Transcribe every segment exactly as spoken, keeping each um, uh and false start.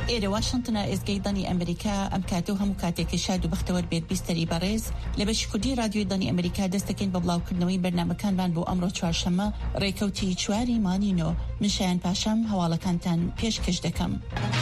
إيري واشنطن إزجيداني أمريكا أم كاتوها مكاتك شادو بختور بيت بيستري باريز لبش كردي راديو داني أمريكا دستكين ببلاو كردنوي برنامج كان بان بو أمرو چوارشەمە ريكوتي چواری مانينو من شایان پاشم هوالا كانتان پیش کش دکم.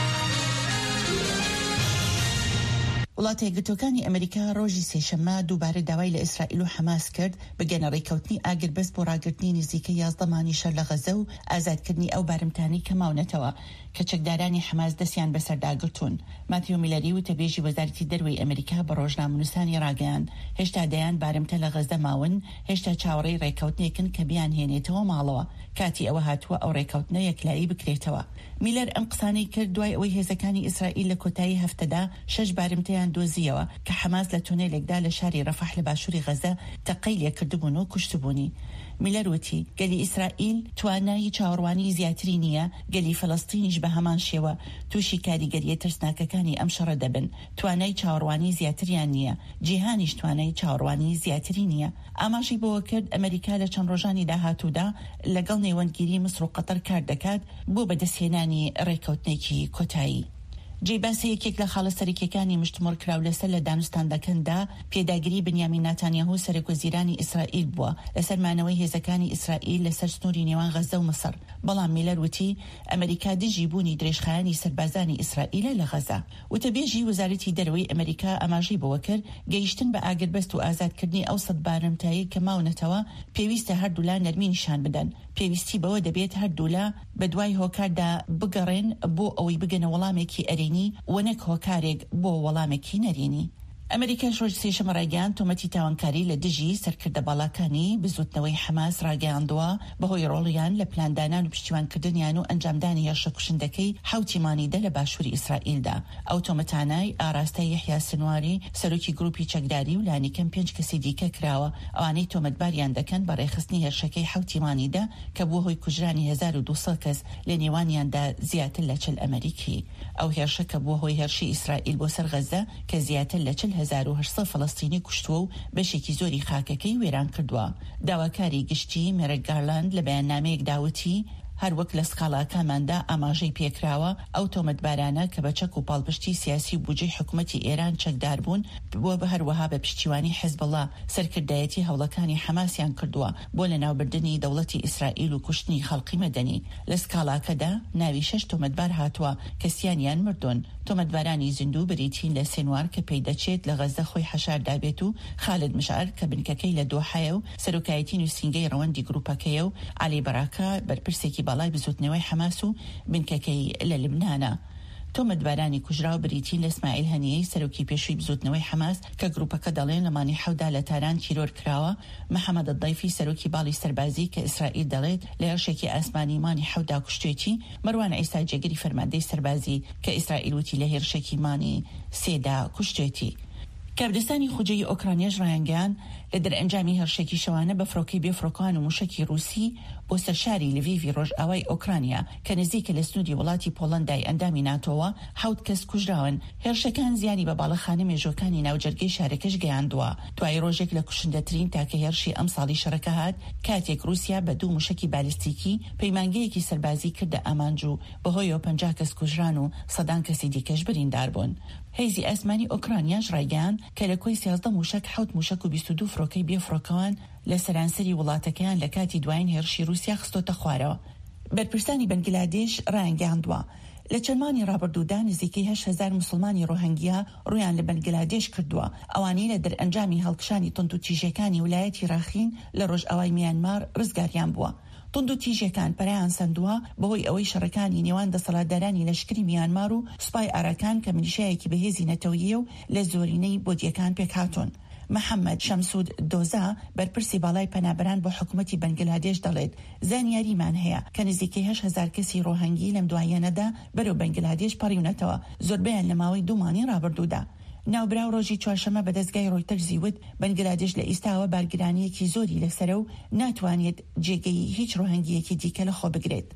وڵاتە یەکگرتووەکانی ئەمریکا ڕۆژی سێشەممە دووبارە داوای لە ئیسرائیل و حەماس کرد بگەنە ڕێکەوتنی ئاگربەست بۆ ڕاگررتنی نزیکە یازدە مانگی شەر لە غەزە و ئازادکردنی ئەو بارمتانی کە ماونەتەوە کە چەکدارانی حەماس دەستیان بەسەرداگرتوون. ماتیۆ میلەری و تەبێژی وەزارەتی دەروەی ئەمریکا بە ڕۆژنامەنووسانی ڕاگەیاند هێشتا دەیان بارمتە لە غەزە ماون، هێشتا چاوەڕێی ڕێکەوتنێکن کە بیان هێنێتەوە ماڵەوە، کاتی ئەوە هاتووە ئەو ڕێکەوتنە یەکلایی بکرێتەوە. میلەر ئەم قسانەی کرد دوای ئەوەی هێزەکانی ئیسرائیل لە کۆتایی هەفتەدا شەش بارمتەیان دۆزیەوە کە حەماس لە تونێلێکدا لە شاری ڕەفەح لە باشووری غەزە تەقەی لێکردبوون و کوشتبوونی. میلەر وتی گەلی ئیسرائیل توانایی چاوەڕوانی زیاتری نییە، گەلی فەڵەستینیش بە هەمان شێوە تووشی کاریگەریە ترسناکەکانی ئەم شەڕە دەبن، توانای چاوەڕوانی زیاتریان نییە، جیهانیش توانای چاوەڕوانی زیاتری نییە. ئاماژی بۆوە کرد ئەمریکا لە چەند ڕۆژانی داهاتوودا لەگەڵ نێوەندگیری مسر و قەتەر کار دەکات بۆ بەدەستهێنانی ڕێکەوتنێکی کۆتایی. جێباسە یەکێک لە خاڵە سەرکیەکانی مشتمۆر کراو لەسەر لە دانوستاندەکەندا پێداگیری بنیامین ناتانیاهو سەرۆکوەزیرانی ئیسرائیل بووە لەسەر مانەوەی هێزەکانی ئیسرائیل لەسەر سنووری نێوان غەزە و مسر. بەڵام میلەر وتی ئەمریکا دژی بوونی درێژخایانی سەربازانی ئیسرائیلە لە غەزە. وتەبێژی وەزارەتی دەرەوەی ئەمریکا ئەماژەی بەوە کرد گەیشتن بە ئاگربەست و ئازادکردنی ئەو سەد بارمتایی کە ماونەتەوە پێویستە هەردوو لا نەرمی نیشان بدەن. پێویستی بەوە دەبێت هەردوو لا بە دوای هۆکاردا بگەڕێن بۆ ئەوەی بگەنە وەڵامێکی ئەرێنی وەنەک هۆکارێک بۆ وەڵامێکی نەرێنی. ئەمریکا ڕۆژ سێشەممە ڕاگەیاند تۆمەتی تاوانکاری لە دژی سەرکردە باڵاکانی بزوتنەوەی حەماس ڕاگەیاندووە بەهۆی ڕۆڵیان لە پلاندانان و پشتیوانکردنیان و ئەنجامدانی هێرشە کوشندەکەی حوتی مانیدە لە باشووری ئیسرائیلدا. ئەو تۆمەتانای ئاراستەی یەحیا سنواری سەرۆکی گروپی چەکداری و لانیکەم پێنج کەسی دیکە کراوە ئەوانەی تۆمەتباریان دەکەن بە ڕێخستنی هێرشەکەی حوتی مانیدە کە بووە هۆی کوژرانی هەزار و دووسەد کەس لە نێوانیاندا زیاتر لە چل ئەمریکی. ئەو هێرشە کە بووە هۆی هێرشی ئیسرائیل بۆ سەر غەزە کە زیاتر لە چل هەزار و هەشت سەد فەڵەستینی کوشتووە و بەشێکی زۆری خاکەکەی وێران کردووە. داواکاری گشتی مێرەک گارلاند لە بەیاننامەیەک داوتی هەروەک لە سکاڵاکەماندا ئاماژەی پێکراوە ئەو تۆمەتبارانە کە بە چەک و پاڵپشتی سیاسی و بودجەی حکوومەتی ئێران چەکدار بوون بۆ بە هەروەها بە پشتیوانی حیزبڵڵا سەرکردایەتی هەوڵەکانی حەماسیان کردووە بۆ لە ناوبردنی دەوڵەتی ئیسرائیل و کوشتنی خەڵقی مەدەنی. لە سکاڵاکەدا ناوی شەش تۆمەتبار هاتووە کەسیانیان مردون. تۆمەتبارانی زیندوو بریتین لە سێنوار کە پێی دەچێت لە غەزە خۆی حەشاردابێت و خالد مشعر کە بنکەکەی لە دۆحایە و سەرۆکایەتی نووسینگەی ڕەوەندی گروپەکەیە و علی بەراکە بەرپرسێکی باڵای بزوتنەوەی حەماس و بنکەکەی لە لبنانە. تۆمەتبارانی کوژرا و بریتین لە ئیسماعیل هەنیەی سەرۆکی پێشووی بزوتنەوەی حەماس کە گروپەکە دەڵێن لە مانی حەودا لە تاران تیرۆر کراوە، محەممەد الضەیفی سەرۆکی باڵی سەربازی کە ئیسرائیل دەڵێت لە هێرشێکی ئاسمانی مانی حەودا کوشتێتی، مەروان عیسا جێگەری فەرماندەی سەربازی کە ئیسرائیل وتی لە هێرشێکی مانی سێدا کوشتێتی. کابدستانی خوجەی ئۆکرانیاش ڕایانگەیان لە دەرئەنجامی هەرشێکی شەوانە بە فڕۆکەی بێفڕۆکان و موشکی رووسی بۆ سەرشاری لڤیڤی ڕۆژئاوای ئۆکرانیا کە نزیکە لە سنووری وڵاتی پۆڵەندای ئەندامی ناتۆوە حەوت کەس کوژراون. هێرشەکان زیانی بە باڵەخانە مێژوەکانی ناوجەرگەی شارەکەش گەیاندووە. دوای ڕۆژێک لە کوشندەترین تاکە هێرشی ئەم ساڵی شەڕەکە هات کاتێک رووسیا بە دوو موشکی بالیستیکی پەیمانگەیەکی سەربازی کردە ئامانج و بەهۆیەوە پەنجا کەس کوژران و سەدان کەسی دیکەش بریندار بوون. هێزی ئاسمانی ئۆکرانیاش ڕایگەیان کە لە کۆی سیازدە موشک حەوت موشک و بیست و دوو فڕۆکەی بێفڕۆکەوان لە سەرانسەری وڵاتەکەیان لە کاتی دوایین هێرشی رووسیا خستۆتە خوارەوە. بەرپرسانی بەنگلادێش ڕایانگەیاندووە لە چەرمانی ڕابردوودا نزیکەی هەشت هەزار موسڵمانی ڕۆهەنگیا ڕویان لە بەنگلادێش کردووە. ئەوانەی لە دەرئەنجامی هەڵکشانی تند و تیژەکانی ویلایەتی ڕاخین لە ڕۆژئاوای میانمار ڕزگاریان بووە. تند و تیژەکان پەرایان سندووە بەهۆی ئەوەی شەڕەکانی نێوان دەسەڵاتدارانی لەشکری میانمار و سوپای ئاراکان کە میلیشیایەکی بەهێزی نەتەوەییە و لە زۆرینەی بۆدیەکان پێکهاتوون. محەممەد شەمسود دۆزا بەرپرسی باڵای پەنابەران بۆ حکوومەتی بەنگلادێش دەڵێت زانیاریمان هەیە کە نزیکەی هەشت هەزار کەسی ڕۆهەنگی لەم دوایەنەدا بەرەو بەنگلادێش پەڕیونەتەوە، زۆربیان لە ماوەی دوومانی ڕابردوودا. ناوبراو ڕۆژی چوارشەمە بە دەستگای ڕۆیتەرزی وت بەنگلادێش لە ئیستاوە بارگرانیەکی زۆری لەسەرە و ناتوانێت جێگەی هیچ ڕۆهەنگیەکی دیکە لە خۆ بگرێت.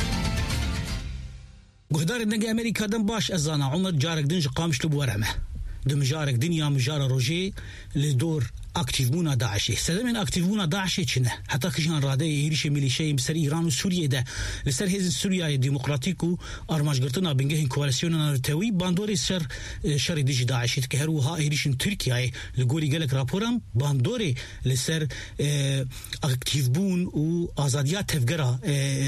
گهدار نگه امریکا دن باش ازانا عمر جارک دنج قامش لبورمه دمجارك دنيا مجار روجي لدور اكتيف بونا داعش سلام اكتيف بونا داعش چنه حتى كجان راده يريش ميليشيا بسر ايران وسوريا ده لسر هز سوريا ديمقراطيكو ارماجغرتنا بنگه كواليسيون نرتوي باندوري سر شر ديجي داعش كهروها يريش تركيا لغوري قالك رابورم باندوري لسر اكتيف بون و ازاديات تفجرا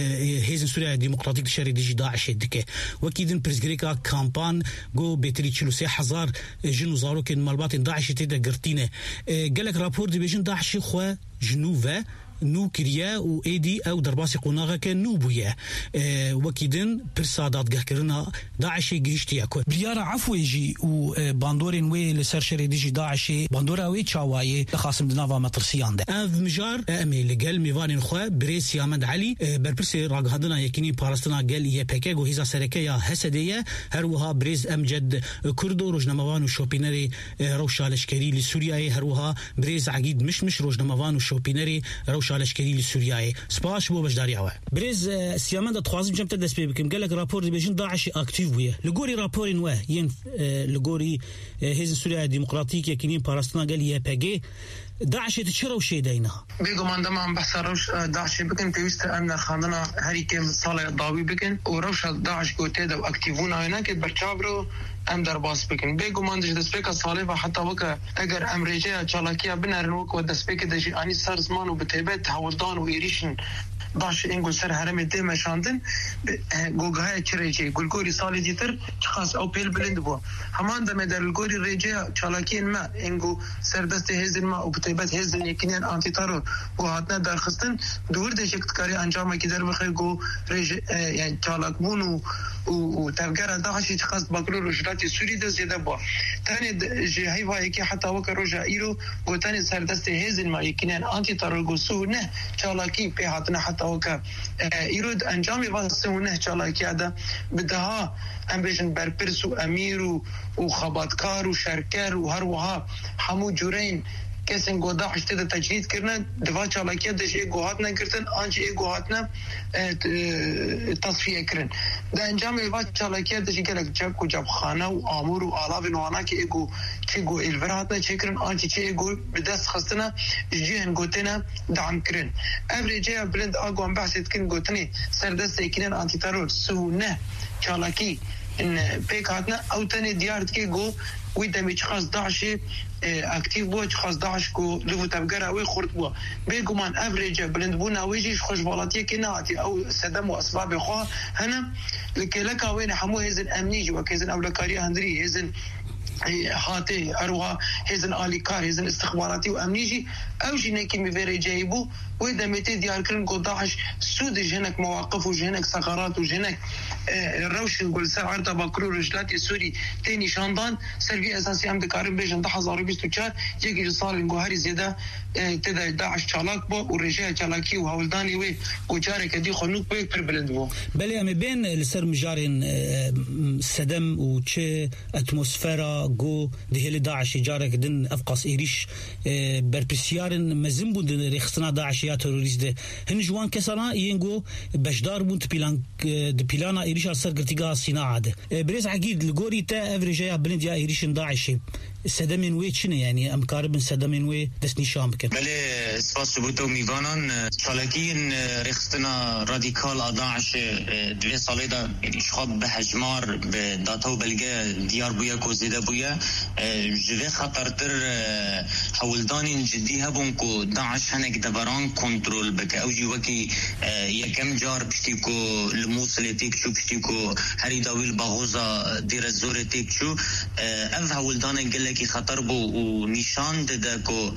هز سوريا ديمقراطيك شر ديجي داعش دكه وكيدن برزغريكا كامبان جو بتري ثلاثة آلاف جنو زاروك مالبات داعش تدا قرتينه قالك رابور دي بيجن داعش خو جنوبه نو كريا و ايدي او درباسي قناغه كان نوبويا أه وكيدن برسادات قهكرنا داعش جيشتي اكو بريارة عفويجي و باندورين وي لسر شري ديجي داعش باندورا وي تشاواي خاصم دنافا مطرسيان ده اف مجار امي لقل ميوان خو بريس يامد علي أه بربرسي راق هدنا يكيني بارستنا قال يبكاغو هيزا سركيا هسديه هروها بريز امجد كردو روجنموان وشوبينري أه روشا لشكري لسوريا هروها بريز عقيد مش مش روجنموان وشوبينري روشا لشكري لسوريا سباش بو بجداري اوا بريز سيامن دا تخوازم جمت دس بكم قالك رابور دي بيجن داعش اكتيف ويا لغوري رابورين وا ين لغوري هيز سوريا ديمقراطيك يكينين باراستنا قال يا باجي داعش تشرو شي دينها بيقوم عندما عم بحث روش داعش بكن بيوست امن خاننا هري كم صالح ضاوي بكن وروش داعش قوتيدا واكتيفونا هناك برچابرو ام در باس بکن بگو من دش دسپیک صالح حتی وک اگر امریکا چالاکیا بنرن وک دسپیک دش انی سر زمان و بتبت حولدان و ایریشن باش اینگو سر حرم ده مشاندن گوگهای چریجی گلگوری سال دیتر خاص او پیل بلند بو همان دم در گلگوری رجا چالاکین ما اینگو سر دست هزن ما و بتبت هزن یکنن آنتی تارو و هاتنا درخستن دور دش کاری انجام کی در بخیر گو رج یعنی چالاک بونو و تفجر داعش خاص بقرر رجلات سوري ده زياده با ثاني جهي واي كي حتى وك رجا ايرو وثاني سر دست هزن ما يكنن انتي ترغسو نه چالاكي به حتنا حتى وك ايرو انجامي واسونه چالاكي هذا بدها امبيشن بربرسو امير وخباتكار وشركر وهروها حمو جورين کسین گودا اشته ده تجدید کردن دفاع چالاکیه دش ای گوهات نکردن آنچه ای گوهات نه تصفیه کردن ده انجام ایوات چالاکیه دش گلک جب کو جب خانه و آمور و آلاف نوانا که ای گو چه گو الورهات نه چه کردن آنچه چه ای گو بدست خستنه جیهن گوتنه دعم کردن اولی جه بلند آگو هم بحثید کن گوتنی سردست ایکنن آنتی ترور سو نه چالاکی ان پیک هاتنا او تنی دیارت که گو وی دمی خاص داعش اکتیو بو خاص داعش کو لو تبقرا وی خرط بو بيگو من افريج بلند بونا ويجي خوش بالاتيه كناتي او سدم واسباب خو هنا لكلك وين حمو هزن امنيج وكيزن اولكاري هندري هزن هاتي اروها هزن اليكار هزن استخباراتي وامنيجي او جينيكي ميفيري جايبو وإذا متى ديار كرن قداش سود جهنك مواقف وجهنك ثغرات وجهنك الروش نقول سر عرض بكرو رجلات السوري تاني شاندان سلبي أساسي أم دكارم بيجن ده حزارو بيستو كار يجي صار نقول زيادة تدا داعش چالاك بو ورجال چالاكي وهولداني وي وجاري كدي خنوق بو بلند بو بله أم بين السر مجارين سدم وچه اتموسفيرا جو دهلي داعش جارك دن أفقاس إيريش بربسيارن مزنبو دن رخصنا داعش تروریست هن جوان کسانا ينگو بشدار بونت بلان دبلانا ايريش سر قرتيغا صناعه بريز عقيد لغوري تا افريجيا بلند يا ايريش داعش سدمين وي چنه يعني ام كاربن سدمين وي دسني شام بك بله سپاس بوتو میوانان چالاکین رخصتنا رادیکال داعش دوی ساله دا اشخاب به هجمار به داتا و بلگه دیار بویا کوزیده بویا جوه خطرتر حولدان جدی هبون کو داعش هنک دوران کنترول بک او جی وکی یکم جار پشتی کو الموصل تیک چو پشتی کو هری داویل باغوزا دیر زور تیک چو اف حولدان گل کی خطر بو و نشان ده کو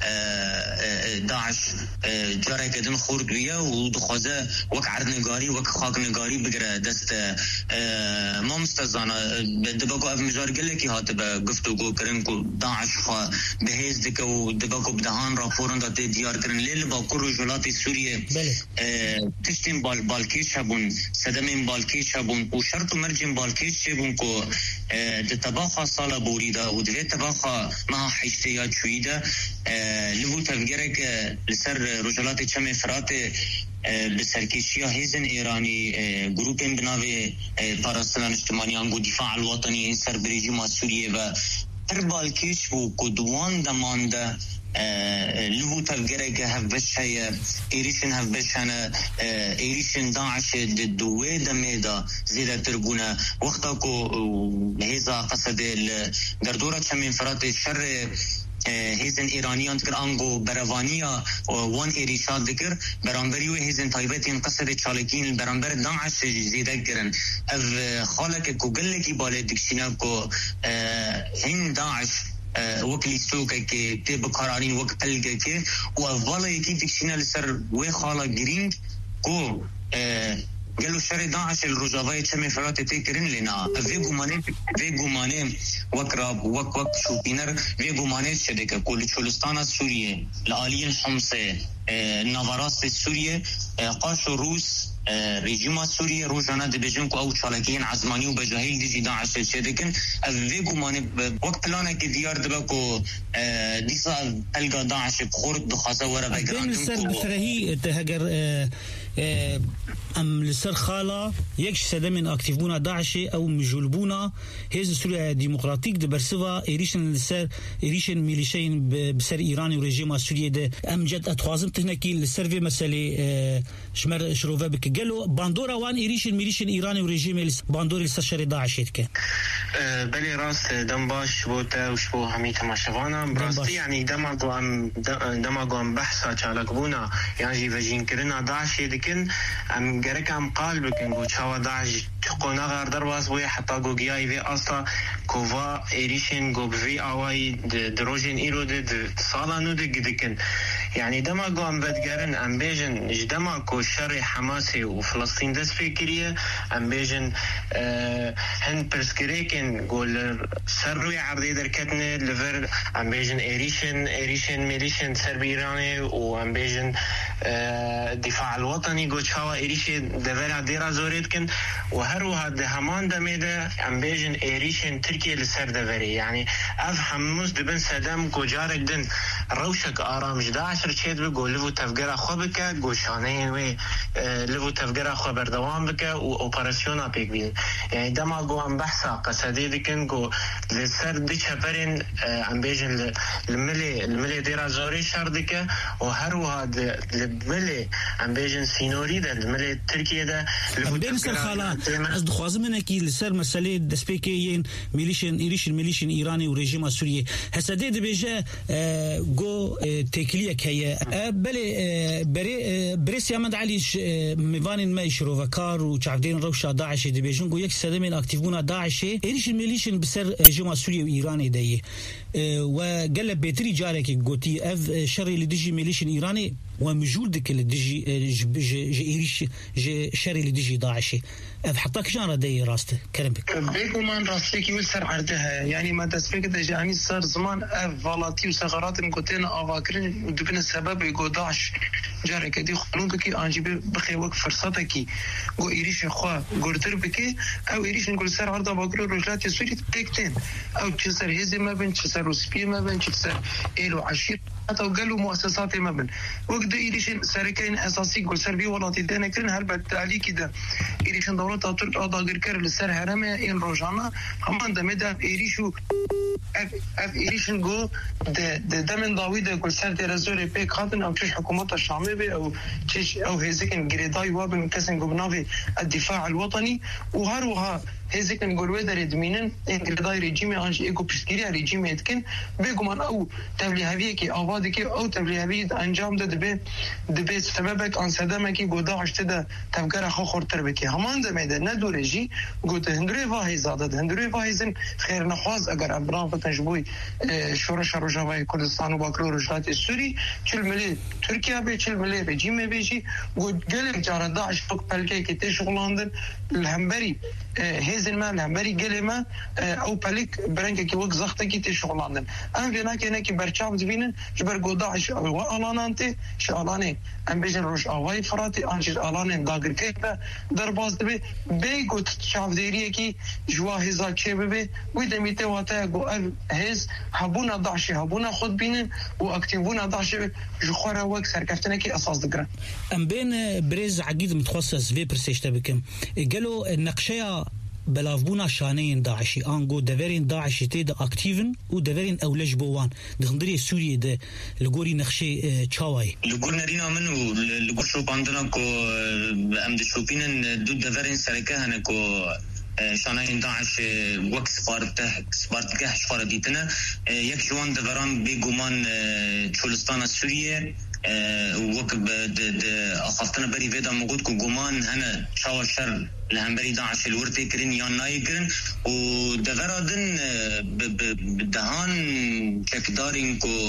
داعش جاره کدن خورد ویا و دخوازه وک عرض نگاری وک خاک نگاری بگره دست ما مستزانه دباکو اف مجار گل کی هات به گفتگو کرن کو داعش خوا بهز دک و دباکو بدهان راپورن داده دیار کرن لیل با کرو جلات سوریه تشتین بال بالکیش هبون سدمین بالکیش هبون و شرط مرجین بالکیش هبون کو ده تباخا سالا بوریده و ده تباخا ما حیشتیات شویده لبو تفگرک لسر رجلات چم فرات بسرکشیا هیزن ایرانی گروپین بناوی پاراستان اجتماعیان گو دفاع الوطنی این سر بريجيما سوريا و تربال كيش بو كدوان دمانده لو تفجره که هفش هی ایریشن هفش هنه ایریشن داعش دوه دمیدا زیده تربونه وقتا کو هزا قصد در دوره چمین فرات شر هیزن ایرانیان تکر آنگو بروانیا وان ایریشاد دکر برانبری و هیزن تایبتین قصد چالکین برانبر داعش زیده کرن اف خالک کوگل کی باله دکشینا کو هن داعش وكلي سوكا كي تب قرارين وقت تلقى كي وأفضل يكيد تكشينا لسر وخالة جرين كو قالوا شر داعش الرجاوية تسمي فرات تكرين لنا فيجو ماني فيجو ماني وكراب وك وك شو بينر فيجو ماني شدك كل شولستان السورية لآلين حمصة نافاراس السورية قاشو روس رژیم سوریه روزانه دبیجن کو او چالکین عزمانی و بجاهیل دیجی داعش شدکن اویگو مانه وقت پلانه که دیار دبا کو دیسا الگا داعش بخورد دخاسه ورا بگراندن سر بسرهی تهجر ام لسر خاله يكش سدمن اكتيفونا داعش او مجلبونا هز سوريا ديمقراطيك دي برسوا ايريشن لسر ايريشن ميليشين بسر ايراني وريجيم سوريا ده امجد اتخوازم تهنكي لسر في مساله شمر شروفه بك قالوا باندورا وان ايريشن ميليشن ايراني وريجيم باندوري لسر داعش يتك بلي راس دمباش بوتا وشبو همي تماشفانا براستي يعني دماغو ام دماغو ام بحثا چالكبونا يعني جي فجين كرنا داعش يدكن ام گرک هم قال بکن گو چاوا داعش قونا غار درواز بوی حتی گو گیای وی اصلا کووا ایریشن گو بوی آوائی دروجین ایرو ده سالانو ده گدکن يعني دما گو ام بدگرن ام بیجن جدما کو شر حماسي و فلسطين دست فکریه ام بیجن هن پرسکریکن گو سر روی عرضی درکتنه لفر ام بیجن ایریشن ایریشن میلیشن سر بیرانه و ام بیجن دفاع الوطني گو چاوا ایریشن دفر دیرا زورید کن و هر وها ده همان دمیده ام بیجن ایریشن ترکیه لسر دفری يعني اف حموس دبن سدام گو جارك دن روشك آرام جدا عشر چید بگو لفو تفگر خو بکه گو شانه وی لفو تفگر خو بردوام بکه و اپراسیونا پیک بین يعني دما گو ام بحثا قصدی دکن گو لسر دی چپرین ام بیجن الملي الملي دیرا زوری شر دکه و هر وها الملي ام بیجن سینوری ده الملي ترکیه ده ام بین سر خالا از دخوازم انکی لسر مسئله دسپیکیین میلیشن ایریشن میلیشن ایرانی و رژیم سوریه حسده ده بیجه گو تکلیه که بله بری بريس يامد علي ميفان ما يشرو فكار وشعبدين روشا داعش دي بيجون جو يك سدمين اكتيفونا داعش ايش الميليشن بسر رژیم سوريا وايراني دي وقلب بيتري جارك قوتي اف شر اللي ديجي ميليشن ايراني ومجول دك اللي ديجي جي ايريش جي شر اللي ديجي داعش اف حطاك جاره دي راسته كلام بك بيكو من راستك يوسر عرضها يعني ما تسفيك يعني صار زمان اف فالاتي وثغرات مكوتين افاكرين ودبن السبب يقول داعش جارك دي خلونك كي انجي بخي وقت فرصتك جو ايريش خو قرتر بك او ايريش نقول سر عرضه باكر رجلات سوري تكتين او تشسر هزي ما بين تشسر وسبي ما بين تشسر ايلو عشير حتى قالوا مؤسسات ما بين وقت ايريش سركين اساسي قول سربي ولا تدنا كرن هل بالتالي كده ايريش دولة ترك اضاغر كر لسر هرمه ان روجانا هم دمدا ايريشو اف اف ايريشن جو د دمن داوود قول سر ترزوري بيك خاطن او تش حكومه الشامي بي او تش او هيزكن جريداي وابن كسن جبنافي الدفاع الوطني وهروها هيزكن قول ودر يدمينن جريداي ريجيمي انج ايكو بسكيري ريجيمي يتكن بيغمان او تبلي هذيك اوادك او تبلي هذيك انجام ده دبي دبي سببك ان صدمك غودا عشته تفكر اخو خرتر بك همان دمده ندورجي قلت هندري فاهي زادت هندري فاهيزن خير نخواز اگر ابران فتنجبوي شورش روجاوي كردستان وباكرو رجلات السوري كل ملي تركيا بي كل ملي رجيم بيجي قلت قال جار داعش فوق بلكي كي شغلاندن الهمبري هيزن ما الهمبري قال ما او بلك برنك كي وقت زختك كي شغلاندن ام فينا كي نكي برچاو دبينن جبر داعش والانانتي شالاني ام بيجن روش اواي فراتي انجر الان داغر كيبه درباز دبي بيغوت شافديريه كي جوا هزا كيبه ودميته واتا جو هز حبونا داعش حبونا خود بينن واكتيفونا داعش جخوره وك سركفتنا كي اساس دغرا ام بين بريز عقيد متخصص في برسيشتا بكم قالوا النقشيه بلافبونا شانين داعشي انغو دفرين داعشي تي دا اكتيفن و دفرين اولج بوان دخندري سوريا ده لغوري نخشي تشاواي لغور نرينا منو لغور شو باندنا كو ام دشوبين دو دفرين سركه هنكو شانين داعش وقت سبارته سبارتكه شفار ديتنا يك جوان دفران بيغومان تشولستان سوريا وكب اخفتنا بري فيدا موجود كو جومان هنا شاو الشر لهمبري داعش الورتي كرين يان نايكرن ودفرادن بدهان كدارين كو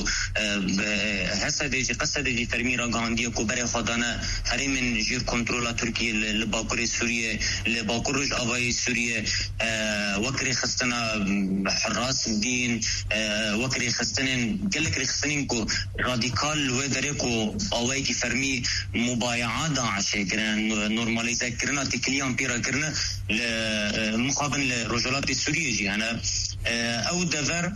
حسدي قصدي ترميرا غاندي كو بري خدانا هري من جير كنترولا تركيا لباكور سوريا لباكورج افاي سوريا وكري خستنا حراس الدين وكري خستنين قالك خستنين كو راديكال ودريكو اوي كي فرمي مبايعات داعش كرن نورماليزا كرنا تكليان كرنا مقابل لرجلات السورية جي أنا أو دفر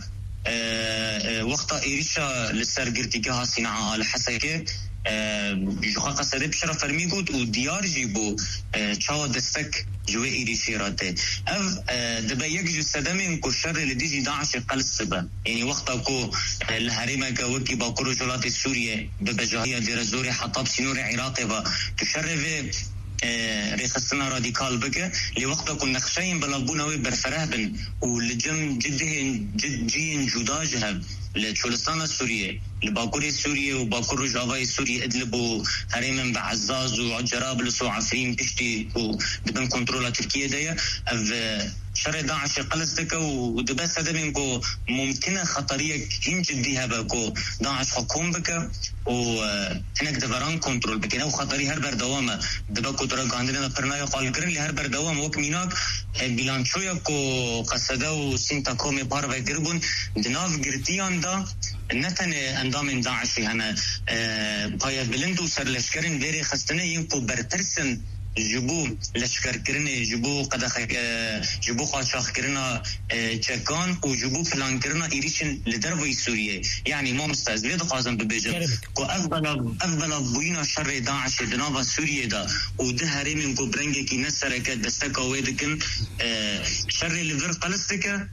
وقت إيريشا للسرقرتيكها صناعة على حسكة بيخاقة سرب شرف فرميقود وديار جيبو تشاو دستك جوي إيريشي راته أف دبا يكجو سدامين كو الشر اللي ديجي داعش قل السبا يعني وقتا كو الهريمة كوكي باكو رجلات السورية ببجاهية درزوري حطاب سنوري عراقي با تشرفي ريخستنا راديكال بك لوقتا كنا خشين بلابوناوي برفرهبن ولجم جدهن جد جين جداجها لتشولستان السورية لباكور السورية وباكور رجافاي السورية ادلبوا هريمن بعزاز وعجرابلس وعفرين بشتي ودبن كنترولا تركيا دايا اف شر داعش قلستك ودبا سدمنكو ممكنة خطرية هم جديها بكو داعش حكوم بك وهناك دبران كنترول بك نو خطري هربر دوامة دبا كترا عندنا برنايا قال كرن لهربر دوام وك ميناك بلانشويا كو قصدا وسنتا كومي بارفا قربون دناف قرتيان دا نتن اندام داعش هنا بايا بلندو سر لشكرين بيري خستنه ينكو برترسن جبو لشکر کرنه جبو قدخ جبو قاچاق کرنا چکان و جبو پلان کرنا ایریشن لدروی سوریه یعنی ما مستعزلی دقازم ببیجم که افضل افضل بوینا شر داعش دناوا سوریه دا و ده هرمین کو برنگه کی نسرکت دستکا ویدکن شر لفر قلستکه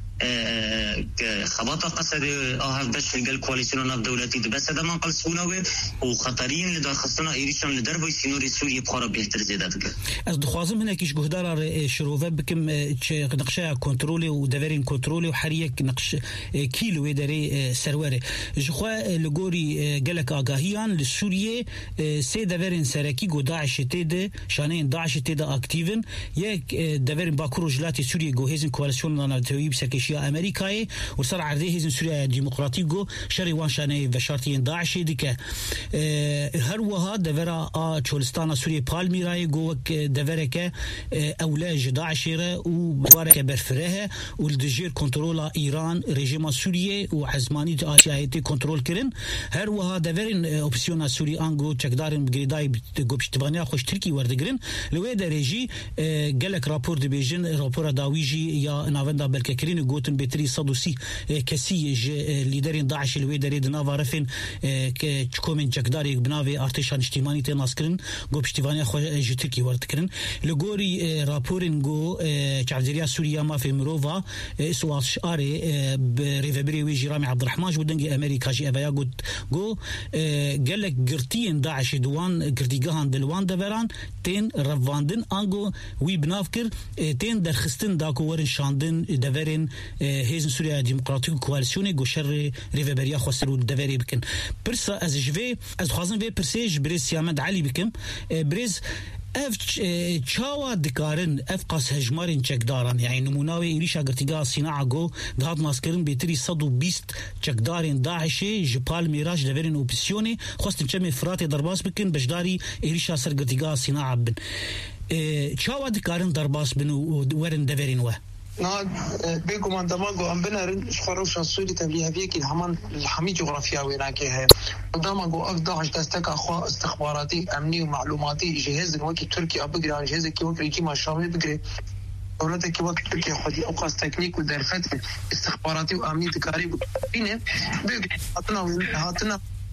خبطة قصد آهف بش الجل كواليسيون ناف دولتي بس هذا ما قل سوناوي وخطرين لدى خصنا إيريشان لدربي سينوري سوريا بخارا بيهتر زيادتك. از دخوازم هنا كيش جهدار شروفة بكم نقشة كنترولي ودفرين كنترولي وحريك نقش كيلو يدري سرواري جخوا لجوري جلك آگاهيان لسوريا سي دفرين سركي جو داعش تيد شانين داعش تيد أكتيفن يك دفرين باكرو جلاتي سوريا جو هيزن كواليسيون ناف تويب سكيش أمريكاي وصار عرضه هزن سوريا ديمقراطيكو شري وانشاني وشارتين داعشي ديكا هروها دفرا آ تشولستان سوريا بالميراي جوك دفرك أولاج داعشيرة وبوارك برفرها والدجير كنترولا إيران ريجيما سوريا وعزماني آتيايتي كنترول كرن هروها دفرين أوبسيونا سوري أنجو تشكدارن بجريداي جوبشتفانيا خوش تركي وردقرن لويدا ريجي جالك رابور دبيجن رابور داويجي يا نافندا بالككرين قوتن بتري صدوسي كسي ليدرين داعش الويدري دنافا رفن كومن جكداري بنافي ارتشان اجتماعي تناسكرن جو بشتيفانيا خو جتركي ورتكرن لغوري رابورين جو تعذيريا سوريا ما في مروفا سواس شاري بريفبري ويجي رامي عبد الرحمن ودنجي امريكا جي افيا جو جو قال لك قرتين داعش دوان قرتيغان دلوان دفران تين رفاندن انجو وي بنافكر تين درخستن داكو ورن شاندن دفرين هيزن سوريا ديمقراطيك كواليسيوني غوشر ريفبريا خسروا الدفاري بكن برسا از جوي از خازن في برسيج بريس يامد علي بكم بريز اف تشاوا دكارن اف قاس هجمارين چكداران يعني نموناوي إيريشا قرتيقا صناعة جو دهات ناسكرن بيتري صدو بيست چكدارين داعشي جبال ميراج دفرين اوبسيوني خواستن چمي فراتي درباس بكن بجداري إيريشا سر قرتيقا صناعة بن تشاوا دكارن درباس بن ورن دفرين وه نا بيكم عند ماغو ام بنارن شخروش السوري تبليها فيك الحمان الحمي جغرافيا ويناكي هي قداماغو اقداش دستك اخوا استخباراتي امني ومعلوماتي جهاز وكي تركي ابغري عن جهاز كي وكي كي ما شامي بغري دولتك كي وقت تركيا خدي اوقاس تكنيك ودرفت استخباراتي وامني تكاري بينه هاتنا هاتنا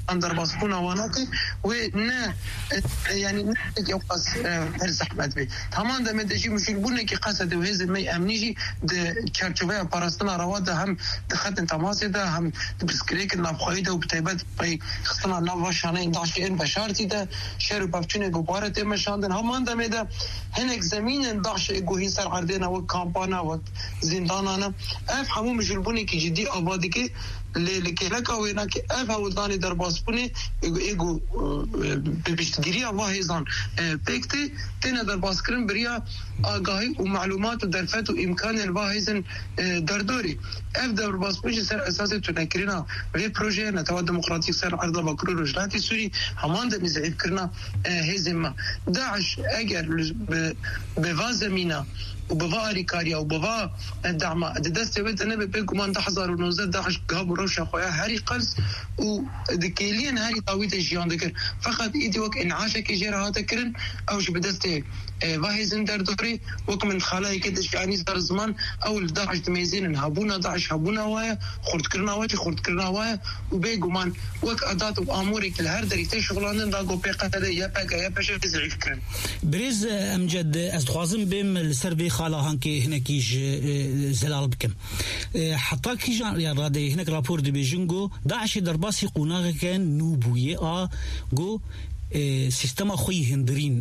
اندر باسبونا واناكي ونا يعني يوقس هرس احمد بي تمام ده مدجي مشربونه كي قصد وهز مي امنيجي د تشارچوبه باراستنا رواده هم دخلت تماسي ده هم بسكريك نافخايده وبتيبات باي خصنا نافا شانين داشين بشارتي ده شرب بابچنه گوبارته مشاندن هم ده مده هنك زمين داش اگو هي سر عردنا وكامبانا وزندانانا اف همو مشربونه كي جدي آبادی که لکلکا وینا که اف اولدانی در باسپونه ایگو ببشتگیری واهیزان پیکتی تینا در باسکرین بریا آگاهی و معلومات و درفت و امکان الواهیزن در دوری اف در باسپونه سر اساس تنکرینا وی پروژه نتوا دموکراتیک سر عرض باکرو رجلاتی سوری همان در مزعیب کرنا هیزن ما داعش اگر به وازمینا وبوا ريكاريا وبوا الدعم دست بيت انا بيكم ده حزر ونوزه داعش قاب روش اخويا هاري قلس ودكيلين هاري طاويت الجيان ذكر فقط ايدي وك انعاشك جرا هاتكرن او ش بدست واهي زندر دوري وك من خلاي كده يعني صار زمان او داعش تميزين هابونا داعش هابونا وايا خرد كرنا واجي خرد كرنا وايا وبيغمان وك ادات وامورك الهردري تي شغلان دا جو بيقه يا باكا يا باش فكرن بريز امجد استخوازم بهم السربي خالا هنكي هناكيج زلال بكم حتى كي جان يا رادي هناك رابور دي بيجنغو داعش درباسي قناغ كان نوبويه ا جو سيستم خوي هندرين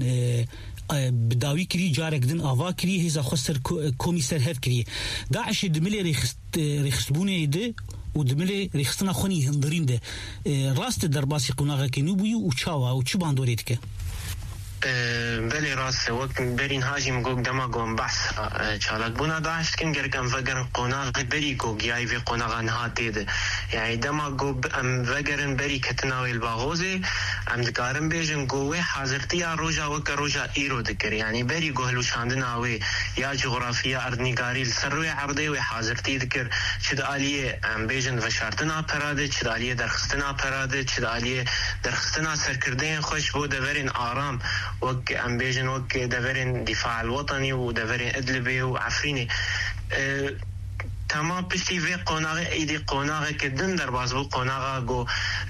بداوي كري جارك دن آوا كري هزا خسر كوميسر هف كري داعش دملي ريخست ريخستبوني ده ودملي ريخستنا خوني هندرين ده راست درباسي قناغ كنوبويه وچاوا وچ باندوريتك بله راست وقت برین هاجم گوگ دما گم بحث چالک بونا داشت کن گرگم وگر قناغ بری گوگ یای وی قناغ نهاتی ده یعنی دما گوب ام وگرن بری کتناوی الباغوزه ام دکارم بیجن گوه حاضرتی روژا وک روژا ایرو دکر یعنی بری گوهلو شاندناوی یا جغرافیا اردنگاری سروی عرضه و حاضرتی دکر چد آلیه ام بیجن و شرطنا پراده چد آلیه درخستنا پراده چد آلیه درخستنا سرکردین خوش بوده ورین آرام وك امبيجن وك دفرين دفاع الوطني ودفرين ادلبي وعفريني أه تمام بشتي في قناغي ايدي قناغي كدن در بازبو قناغا جو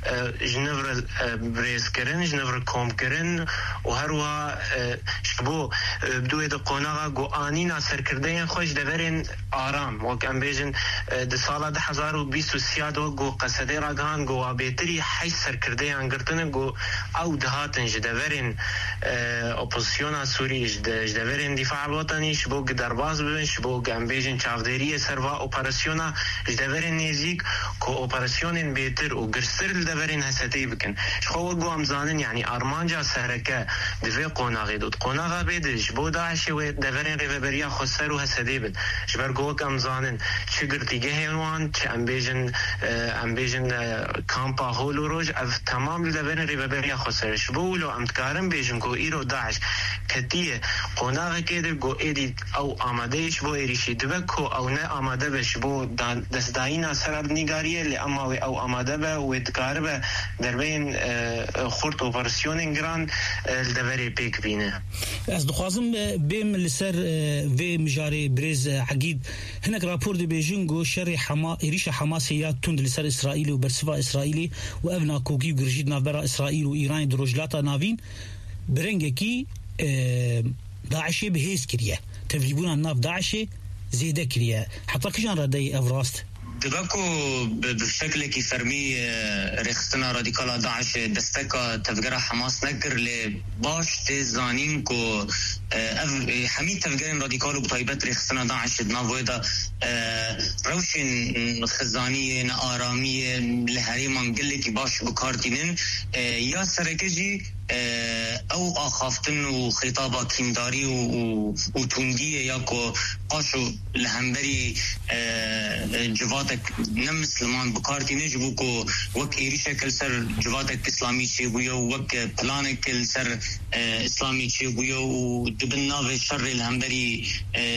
جنفر بريز كرن جنفر كوم كرن وهروا شبو بدو ايدي قناغا جو آنينا سركردين خوش دفرين آرام وك امبيجن دي سالة ده حزار و بيس و سياد وكو قصدي راقان جو بيتري حي سركردين قرتن جو او دهاتن جدفرين اوبوزيونا سوري جدفرين دفاع الوطني شبو در باز ببن شبو امبيجن چافديرية سروا اپراسیونا جدورین نزیک کو اپراسیونین بهتر و گرستر لدورین هستی بکن شخو گو امزانن یعنی آرمانجا سهرکه دوی قناغی دود قناغا بیدش بود داعشی و دورین ریوبریا خسر و هستی بد جبر گو امزانن چه گرتیگه هیوان چه امبیجن امبیجن کامپا هولو روج اف تمام لدورین ریوبریا خسر شبولو امتکارم بیجن کو ایرو داعش کتیه قناغی کدر گو ایدی او آمادهش بو ایریشی دوکو او نه آماده بش بو دستاینا سرد نگاریه لی اما او آماده به و ادکار در بین خورد اپراسیون گران لدوری پیک بینه. از دخوازم بیم لسر و مجاری بریز عقید هناك راپور دی بیجنگو شر حما ایریش حماسیات تند لسر اسرائیل و برسوا اسرائیلی و ابنا کوگی و گرجید نافبرا اسرائیل و ایران دروجلاتا ناوین برنگه کی داعشی بهیز کریه تفلیبون ناف داعشی زيادة كريا حتى كيشان ردي أفراست دباكو بشكل كي فرمي رخصتنا راديكالا داعش دستكا تفجر حماس نكر لباش تزانين كو حميد تفجرين راديكالو بطيبات رخصتنا داعش دنافويدا روشن خزانية آرامية لهريمان قلكي باش بكارتينين يا سركجي او آخافتن و خطابا کیمداری و و توندیه یا که قاشو لهمبری جواتک نمسلمان بکارتی نجبو که وک ایریشه کل سر جواتک اسلامی چه بویا و وک پلانک کل سر اسلامی چه بویا و دبناو شر لهمبری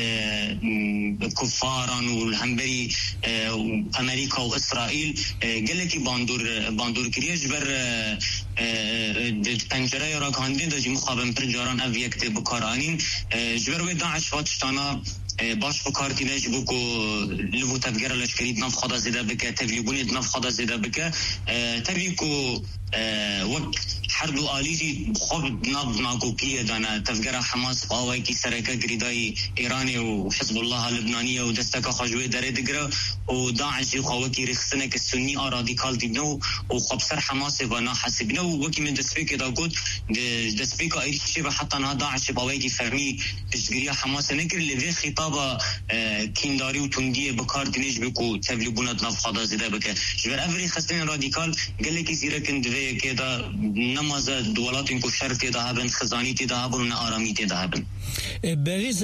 کفاران و لهمبری امریکا و اسرائیل گلکی باندور باندور کریه جبر پنجره را کاندید داجی مخابم پر جاران او یک بکارانین جبر و داعش واتشتانا باش بکارتی نج بکو لبو تفجر لشکری نف خدا زده بکه تبلیغونی نف خدا زده بکه تبلیغو وقت حرب آلیجی خوب ناب ناکوکیه دانا تفجر حماس قوای کی سرکه گریدای ایرانی و حزب الله لبنانیه و دستک خجوی داره دگره و داعش قوای کی رخصنه که سنی رادیکال دیدنو و خب سر حماس و نا حسبنه و وکی من دسپیک دا گفت دسپیک ایرشی و حتی نا داعش قوای کی فرمی اشگری حماس نکر لذی خطاب کینداری و تندی بکار دینج بکو تبلیغونات نف خدا زده بکه جبر افری خستین رادیکال گله کی زیرکن دوی که دا نماز دولات این کو شرط دا هبن خزانی دا هبن آرامی دا هبن بریز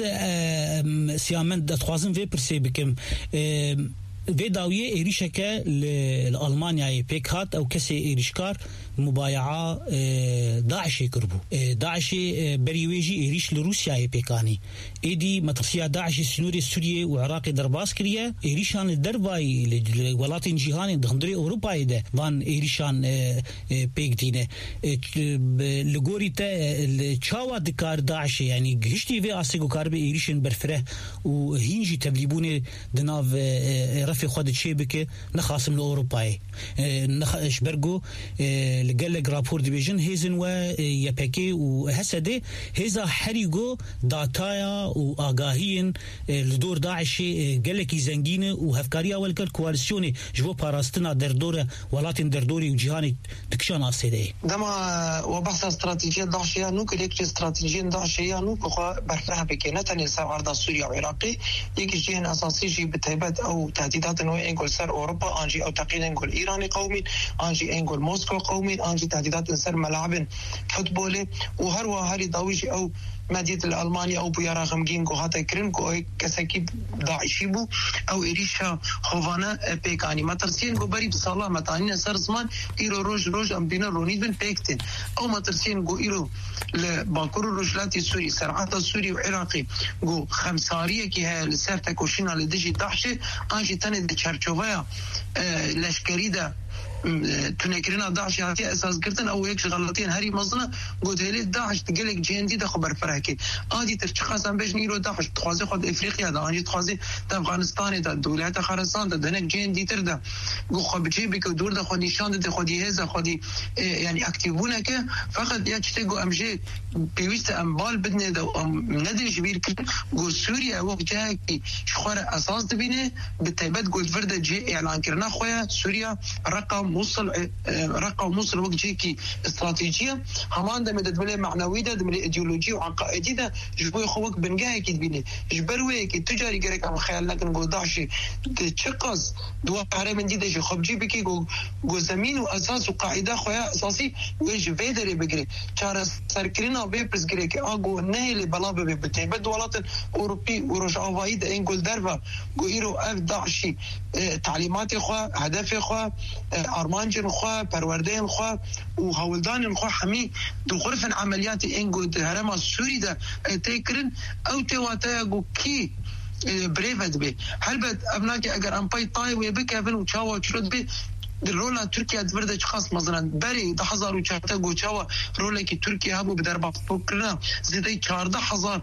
سیامن دتخوازم وی پرسی بکم وی داویه ایریشه که لألمانیای پیک هات او کسی ایریشکار مبايعة داعشي كربو داعشي بريويجي إيريش لروسيا بيكاني إيدي متصيا داعشي سنوري سوريا وعراقي درباس كريا إيريشان الدرباي ولاتين جيهاني دخندري أوروبا إيده وان إيريشان بيك دينه لغوري تا تشاوا دكار داعشي يعني هشتي في آسيقو كاربي إيريشن برفره وهينجي تبليبوني دناف رفي خود تشيبك نخاصم لأوروباي نخاش برغو لقلق رابور ديفيجن هيزن و يبكي وهسده هيزا حريقو داتايا وآقاهين لدور داعشي قلقي زنجينه وهفكاريا والقل كواليسيوني جوو باراستنا دردورة ولاتن دردوري وجهاني تكشان آسيده دما وبحث استراتيجية داعشية نوك ليك استراتيجية داعشية نوك أخوة برفرها بكي نتني سر عرض سوريا وعراقي يك جهن أساسي جي بتهيبات أو تهديدات نوعي انقل سر أوروبا أنجي أو تقييد انقل إيراني قومي أنجي انقل موسكو قومي أنجي تهديدات سر ملاعب فوتبولي وهروا هاري داويجي أو مدينة الألمانيا أو بيارا غمجين كو هاتا كرنكو أو كساكي داعشي بو أو إريشا خوفانا بيكاني ما ترسين كو بريب صلاة متانين سر زمان إيرو روج روج أم بينا رونيد بن بيكتين أو ما ترسين كو إيرو لباكور الرجلات السوري سرعات السوري وعراقي كو خمسارية كي هاي لسر تاكوشينا لديجي داعشي أنجي تاني دي چرچوبايا لشكري دا تنكرنا داعش هاتي اساس كرتن او هيك غلطين هري مزنا قلت لي داعش تقلك جندي ده خبر فرهكي ادي ترخصن باش نيرو داعش تخازي خد افريقيا ده اني تخازي افغانستان ده دولت خرسان ده دنك جندي ترده قو خبجي بك دور ده خد نشان ده خدي هزا خدي يعني اكتيفونك فقط يا تشتغو امجي بيوست امبال بدنا ده ندري شبير قو سوريا وقت جاكي شخور اساس دبينه بالتيبات قلت فرده جي اعلان كرنا خويا سوريا رقم وصل رقم وصل وقت جيكي استراتيجية همان ده مدبلة معنوية ده من الإيديولوجية وعقائدية ده جبوا خوك بنجاه كده بينه جبروه كده تجاري جرك عم خيال لكن جو داعشي تشقص دوا حرام من دي ده خب جيبك جو جو زمين وأساس وقاعدة خويا أساسي ويش فيدري بجري شارع سركرنا بيبرز جري كأجو نهل بلابة ببتين بد ولات أوروبي ورجع وايد إنقل دربا جو إيرو أف داعشي تعليمات خوا هدف خوا أرمانجن خوا پروردين خوا وهولدان خوا حمي دو غرف عمليات إنجو هرم السوري ده تيكرن أو تواتايا جو كي بريفت بي هل بد أبناكي أجر أمباي طاي ويبكي أبن وشاوا وشرد بي رولا تركيا دبرده خاص مثلا بري ده هزار وشاتا گوچاوا رولا کی ترکیه هبو بدربا فکرنا زیدای چهارده هزار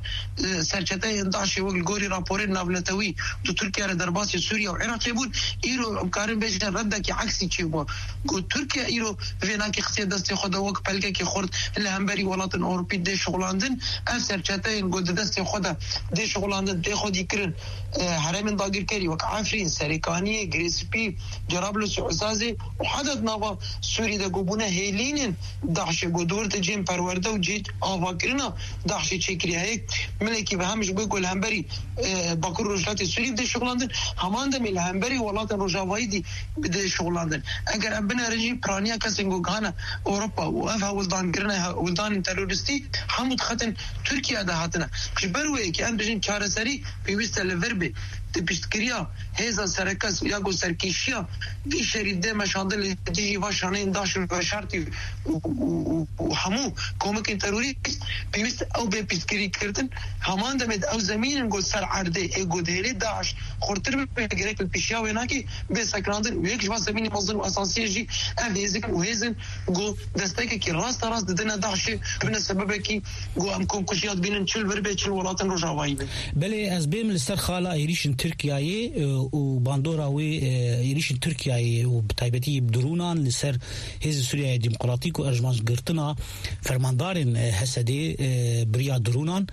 سرچته انداش وقل گوری راپور ناولتوی تو ترکیه را درباس سوریا و عراق بود ایرو کارن بهش رد کی عکسی چی بو گو ترکیه ایرو وینا کی خصیت دست خود وک پلگه کی خورد لهمبری ولات اوروپی ده شغلاندن اف سرچته گود دست خود ده شغلاندن ده خودی کرن حرم داگیر کری وک عفرین سریکانی گریسپی جرابلس عزازي وحدد نوا سوري ده قبونا هيلين داعش قدور تجين پرورده وجيت آفاكرنا داعش چكري هيك ملكي بهمش بيقول همبري باكر رجلات السوري بده شغلاندن همان ده من همبري ولات الرجاوي دي بده شغلاندن اگر ابنا رجي برانيا كسنگو غانا اوروبا وافها ولدان قرنا ولدان تيرورستي حمود ختن تركيا ده هاتنا خبروي كي ام بجين چارسري بيوست لفربي تبشتكريا هذا سركز ياغو سركيشيا في شريده بلي مشاندل تيجي واشانين داش بشرتي وحمو كومك تروريست بيست او بيسكري كردن همان دمد او زمين نقول سر عرضه ايغوديري داش خرطر بغيرك البيشاو هناكي بسكراندن ويك جوا زمين مظن اساسي جي هذيك وهزن جو دستك كي راس راس دنا داش بنا سببك جو امكم كشيات بين تشل بربه الولايات الرجاويه بلي اسبيم الاسترخاله يريشن تركياي وباندورا وي يريشن تركياي وبتايبتي بدرونان لسر هز سوريا ديمقراطيك وارجماش قرطنا فرماندارن هسدي بريا درونان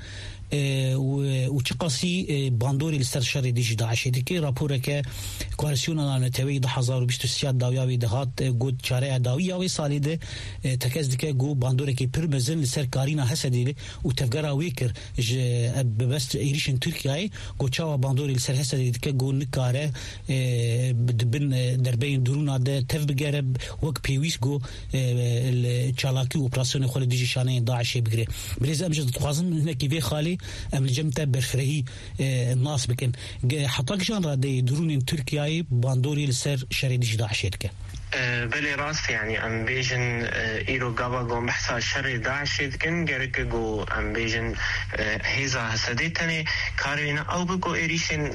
وتقاسي باندوري الاستشاري ديجي داعش ديكي رابورك كواليسيون انا توي ده ألفين وستة داوياوي دهات جود شارع داوياوي صالده تكاز ديكي جو باندوري كي بيرمزن لسر كارينا هسدي وتفجرا ويكر بس ايريشن تركياي جو تشاوا باندوري لسر هسدي ديكي جو نكاره بدبن دربين درونا ده تفجرب وك بيويس جو الشالاكي اوبراسيون خول ديجي شانين داعش بغري بريز امجد تخازم هناك في خالي ام الجمتا برفرهي الناس بكن حطاك جان رادي درون تركياي باندوري لسر شريدي داعش شركه بلي راس يعني ام بيجن ايرو غابا جو محسا شر داعش كن غيرك جو ام بيجن هيزا حسدتني كارينا او بكو ايريشن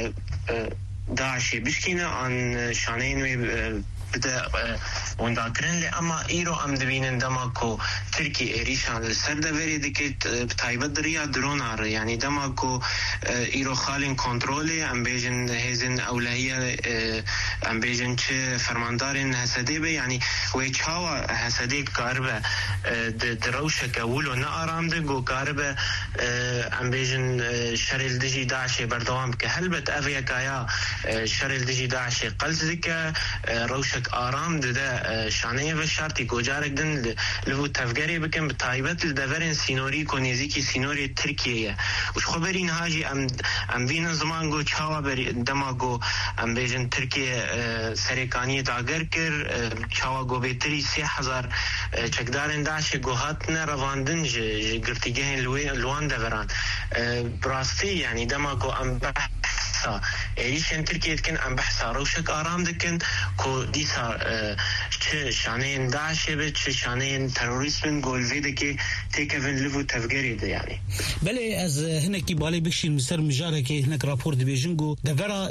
داعش بشكينا عن شانين بدا ونداكرن لي اما ايرو ام دبين دماكو تركي ايريشان السرده بري ديكت بتايبه دريا درونار يعني دماكو ايرو خالين كنترولي ام بيجن هيزن اولهيه ام بيجن تش فرماندارين هسديبه يعني ويتشاوا هسديك كاربه دروشه كولو نارام دغو كاربه ام بيجن شرل دجي داعش بردوام كهلبت افيا كايا شرل دجي داعش قلزك روشه آرام ده شانه و شرطی گوجارک دن لو تفگری بکن بتایبت لدورن سینوری کنیزی کی سینوری ترکیه وش خبرین هاجی ام ام بین زمان گو چاوا بر دماغو ام بیجن ترکیه سرکانی داگر کر چاوا گو بهتری سه هزار چکدارن داش گوهات نه رواندن ج گرتیگه لوان دوران براستی یعنی دماغو ام ايشن تركيا كان ام بحثا روشك ارام دكن كو ديسا تش شانين داعش بتش شانين تيروريزم جول فيدكي تيكفن ليفو تفجري ده يعني بلي از هناك بالي بكشي مسر مجارك هناك رابور دي بيجنجو دفرا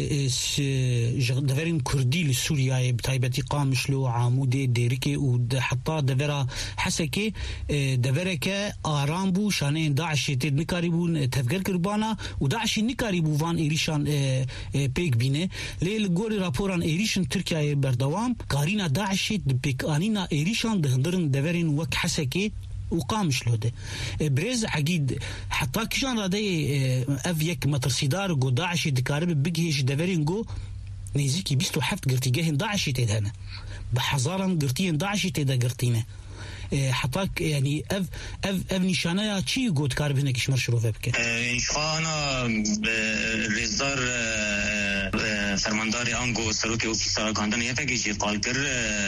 ج دفرين كردي لسوريا بتايبتي قامشلو عمودي ديركي وحتى دفرا حسكي دفرك ارام بو شانين داعش تد نكاريبون تفجر كربانا وداعش نكاريبو فان شان پیک بینه لیل گوری راپوران ایریشن ترکیه بردوام کارینا داعش بيك انینا ایریشان دهندرن دورین وک حسکی وقامش لوده بريز عقيد حتى كشان رادي افيك مترسيدار جو داعش دكارب بيجيش دورين جو نيزيكي بيستو حفت قرتيجاهن داعش تدهنا بحزارا قرتين داعش تدا قرتينه حطاك يعني اف اف اف نشانه چی گوت کار بینه کشمر شروع بک انشانا رزدار فرمانداری انگو سروکی اوفیسال کاندن یفکی قال کر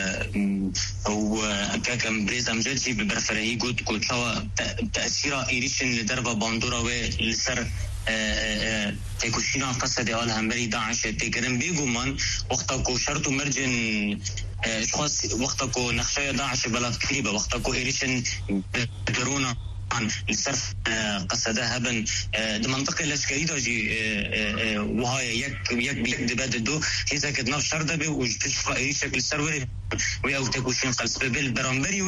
او کاکم بريز امجدی ببرفرهی گوت کوتلا تاثیر ایریشن لدربه باندورا و لسر تكوشينا قصة دي آلها مري داعش تكرم بيقو من وقتكو شرطو مرجن اشخاص وقتكو نخشايا داعش بلا فكريبة وقتكو إيريشن بدرونا عن الصرف قصة هبن دي منطقة الأسكري داجي وهاي يك يك بيك دباد الدو هيزا كدنا شرطة بي وجتشفا إيريشك للسروري ويأو تكوشين قلسبة بالبرامبري و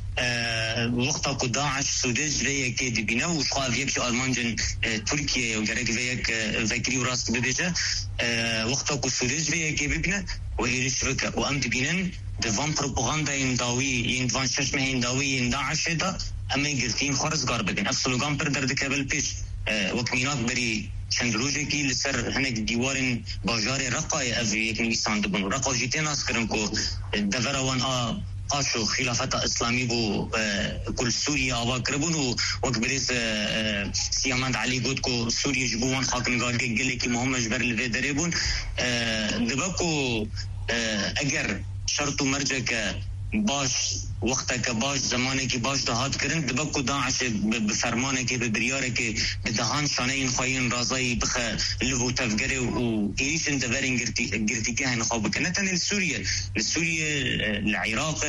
وقتا کو داعش سودج وی کی دی بنا و خواف یک آلمانجن ترکیه و گرگ ویک فکری راست ببیجه وقتا کو سودج وی کی ببینه و ایرش وک و ام دی بینن دوام پروپاگاندا این داوی این دوان شش مهین داوی این داعش دا اما گرتین خرز گار بگن افسلوگان پر درد کبل پیش وکمینات بری چند روزی کی لسر هنگ دیوارن باجار رقای او یک نیسان دبن رقا جیتن اس کرن کو دفروان ا قاشو خلافة إسلامي بو كل سوريا وقربون وقبريز سيامند علي قدكو سوريا جبوان حاكم قال قلقي مهم جبر الفيدريبون دباكو أجر شرطو مرجك باش وقتك باش زمانك باش دهات كرن دبكو داعش بفرمانك ببريارك بدهان شانين خاين رازاي بخ لفو تفجري وإيش انت فارين قرتي قرتي كهن خابك نتن لسوريا لسوريا العراق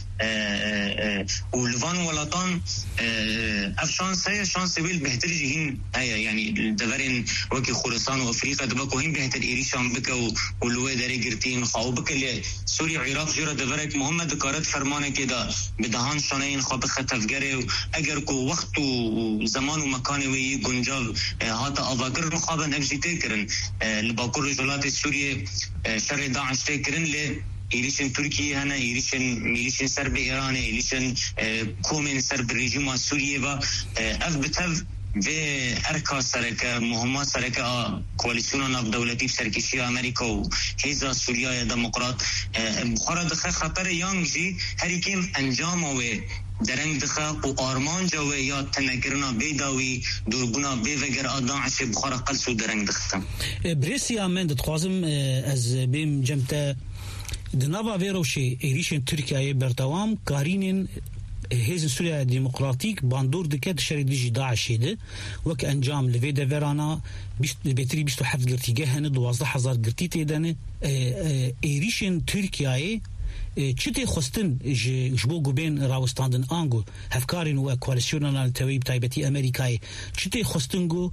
واللبنان ولطان افشان سيا شان سبيل بهتر جهين هيا يعني دفرين وكي خراسان وافريقيا دبكو هين بهتر ايريشان بك ولوي داري قرتين خاوبك اللي سوريا عراق جرا دفرك محمد كارت فرمانه كده بدهان شانين خابخ تفجري اگر کو وقت و زمان و مكان وي گنجاو هاتا افاگر مخابن اجي تكرن لباكور رجالات سوريا شر داعش تكرن ل إيريشن تركيا هنا إيريشن ميليشن سرب إيران إيريشن كومين سرب رجيم سوريا و أثبتها في أركا سركة مهمة سركة كواليسيون ناف دولتي سركشية أمريكا وهيزا سوريا ديمقراط بخارا دخل خطر يانجي هريكيم أنجامه درنگ دخا و آرمان جوه یا تنکرنا بیداوی دورگونا بیوگر آدانعش بخارا قلسو درنگ دختم بريسي آمن دتخوازم از بیم جمتا دنابا ویروشی ایریشن ترکیه بردوام کارینین هیزن سوریا ديمقراطيك باندور دكات شريدي داعش ده وك انجام لفيدا فيرانا بيتري بيستو حفظ قرتيجه هن دوازده هزار قرتي تيدانه ايريشن تركيا چته خستن جبو گوبین راوستاندن آنگو هفکارین و کوالسیونال تویب تایبتی امریکای چته خستنگو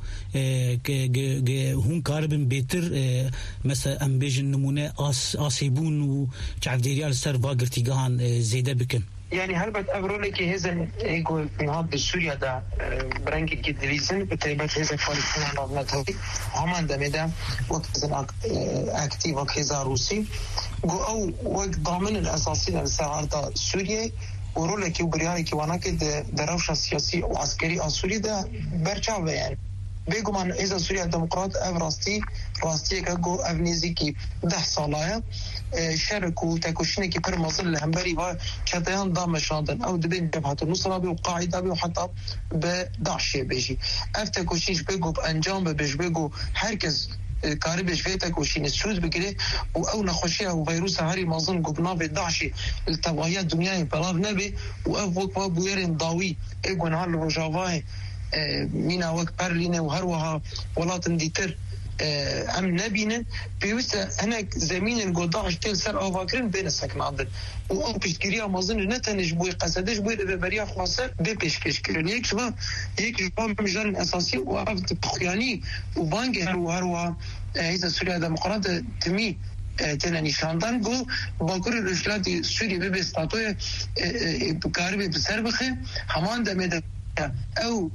هون کاربن بهتر مثلا ام بیجن نمونه آس آسیبون و چعفدیریال سر واگرتیگان زیده بکن يعني هربت أقولك هذا يقول نهض بسوريا ده برنج الجدريزن بتربط هذا فلسطين على نتوي همان ده مدا وقت زن أكتيف وكذا روسي جو أو وقت ضامن الأساسي للسعر سوريا ورولك وبريالك وانا كده دروشة سياسي وعسكري سوريا ده برشة يعني بيجو من إذا سوريا ديمقراط أفراستي راستي كجو أفنيزيكي ده صلاة شاركوا تكوشيني كي برمزل الهمبري با شتيان ضام شاندن أو دبين جبهة النصرة بي وقاعدة بي وحتى بدعش بيجي أفتكوشيش بيجو بأنجام بيج بيجو هركز كاربش فيتك وشين السود بكده او نخشيها وفيروس هاري مازن قبنا بالدعشي التوغيات الدنيا بلاف نبي وافوك وابويرين ضاوي ايقون هالو وجافاي مينا وك برلين وهروها ولاتن ديتر ام نبينا بيوسا هناك زمين القضاعش تيل سر افاكرين بين السكن عندن وام بيشكريها مازن نتنج بوي قسدش بوي بريا خاصه بيش كشكرين يك شباب يك شباب مجال اساسي وعرفت بخياني وبانجي هروها هيدا سوريا ديمقراط تمي تنا نشاندن گو باکور رجلاتی سوری به استاتوی کاری به سر بخه همان دمه او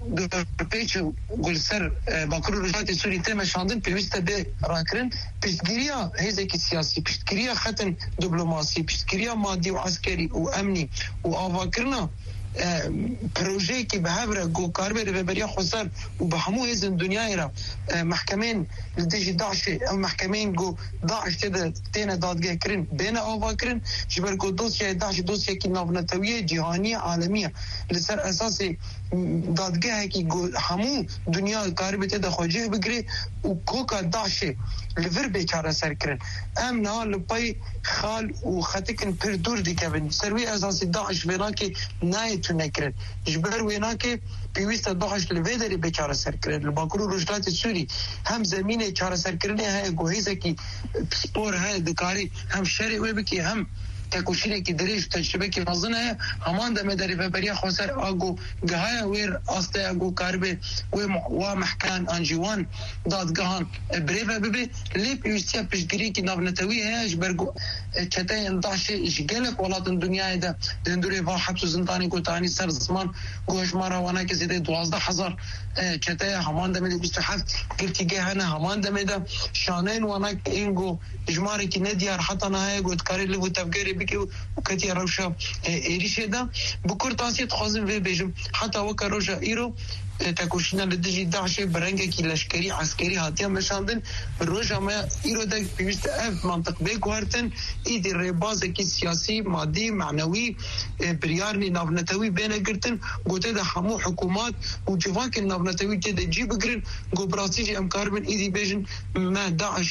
پیچ گلسر باکور رجلاتی سوری تم شاندن پیوسته به راکرن پیشگیریا هیزکی سیاسی پیشگیریا خطن دیپلماسی پیشگیریا مادی و عسکری و امنی و آواکرنا پروژه که به هفره گو کاربر به بریا خسر و به همو هزن دنیای را محکمین لدیجی داعش او محکمین گو داعش تیده تینه دادگاه کرن بین آوا کرن جبر گو دوسیه داعش دوسیه که نافنتویه جهانی عالمیه لسر اساس دادگاه که گو همو دنیا کاربر تیده خوجه بگره و کوکا داعش لفر بیچاره سر کرن ام نهال لپای خال و خطکن پر دور دی کبن سروی اساس داعش وینا که نایت نکرد جبر وینا که پیوسته داعش لویدری بیچاره سر کرد باکرو رجلات سوری هم زمینه چاره سر کردنه های گوهیزه کی سپور های دکاری هم شری و بکی هم تکوشینه کی دریش تجربه کی مازنه همان دمه دری و بریا خسر اگو گهای ویر استه اگو کاربه و و محکان انجوان دادگاهان بریو ببی لی پیوسته پیشگیری کی نافنتوی هاش برگو چته انداش جگلک ولادن دنیای ده دندوری و حبس زندانی کو تانی سر زمان گوش مارا وانا کی زیده دوازده هزار چته همان دمه بیست و هفت گرتیگه هنه همان دمه ده شانین وانا اینگو اجماری کی ندیار حتی نه گوت کاری لو تفگری بکی وكتي روشا إيريش ده بكل تاسيت خازن في بيجم حتى وك روشا إيرو تكوشنا لدجي داعش برنجة كي لشكري عسكري هاتيا مشاندن روشا ما إيرو ده بيست أف منطق بيكوارتن إيدي الرباز كي سياسي مادي معنوي بريارني نافنتوي بين قرتن قوتي ده حمو حكومات وجواك النافنتوي كده جيب قرن قو براسيجي أمكار من إيدي بيجن ما داعش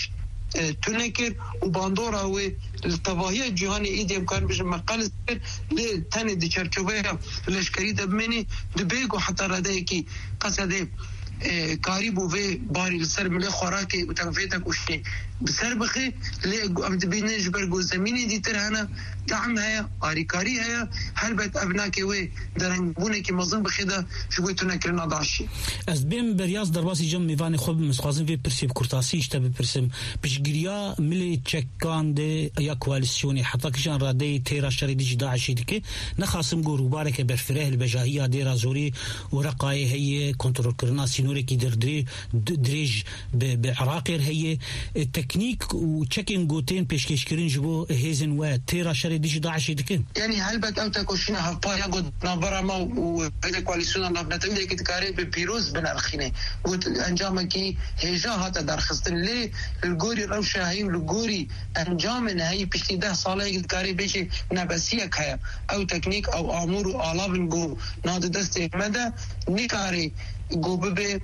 تنكر وباندورا والتباهية جهاني إيدي كان بيش مقال ليه تاني دي شرشوبيها الاشكري دبمني دبيقو حتى ردايكي قصدي كاريبو في باري السر ملي خوراكي وتنفيتك وشي بسر بخي ليه أمد بيني جبرقو زميني دي ترهنا دعم هيا آريكاري هيا هلبت أبناكي وي درنبونيكي مظن بخيدا شبوي تنكرنا داشي از بیم بریاز درباسی جم میوان خوب مسخازن وی پرسیب کرتاسی اشتا بپرسم بشگریا ملی چکان ده یا کوالسیونی حتی کشان راده تیرا شریدیج داعشی دکه نخاسم گو روبارک برفره البجاهی دیرا زوری ورقای هی کنترول کرنا سینوری کی در دری دریج بعراقر هی تکنیک و چکین گوتین پیشکشکرین جبو هیزن و تیرا شریدیج داعشی دکه يعني هلبت أو تكوشنا هفايا قد نبرة ما وهذا كواليسيون نبنتهم ذيك تكاري ببيروز بنرخينه وأنجامكي هجا هذا درخستن ليه الجوري روشة هاي الجوري أنجامنا هاي بشتي ده صالح تكاري بيشي نبسية كيا أو تكنيك أو أمور وآلاب جو ناد دست مدى نكاري جو ببي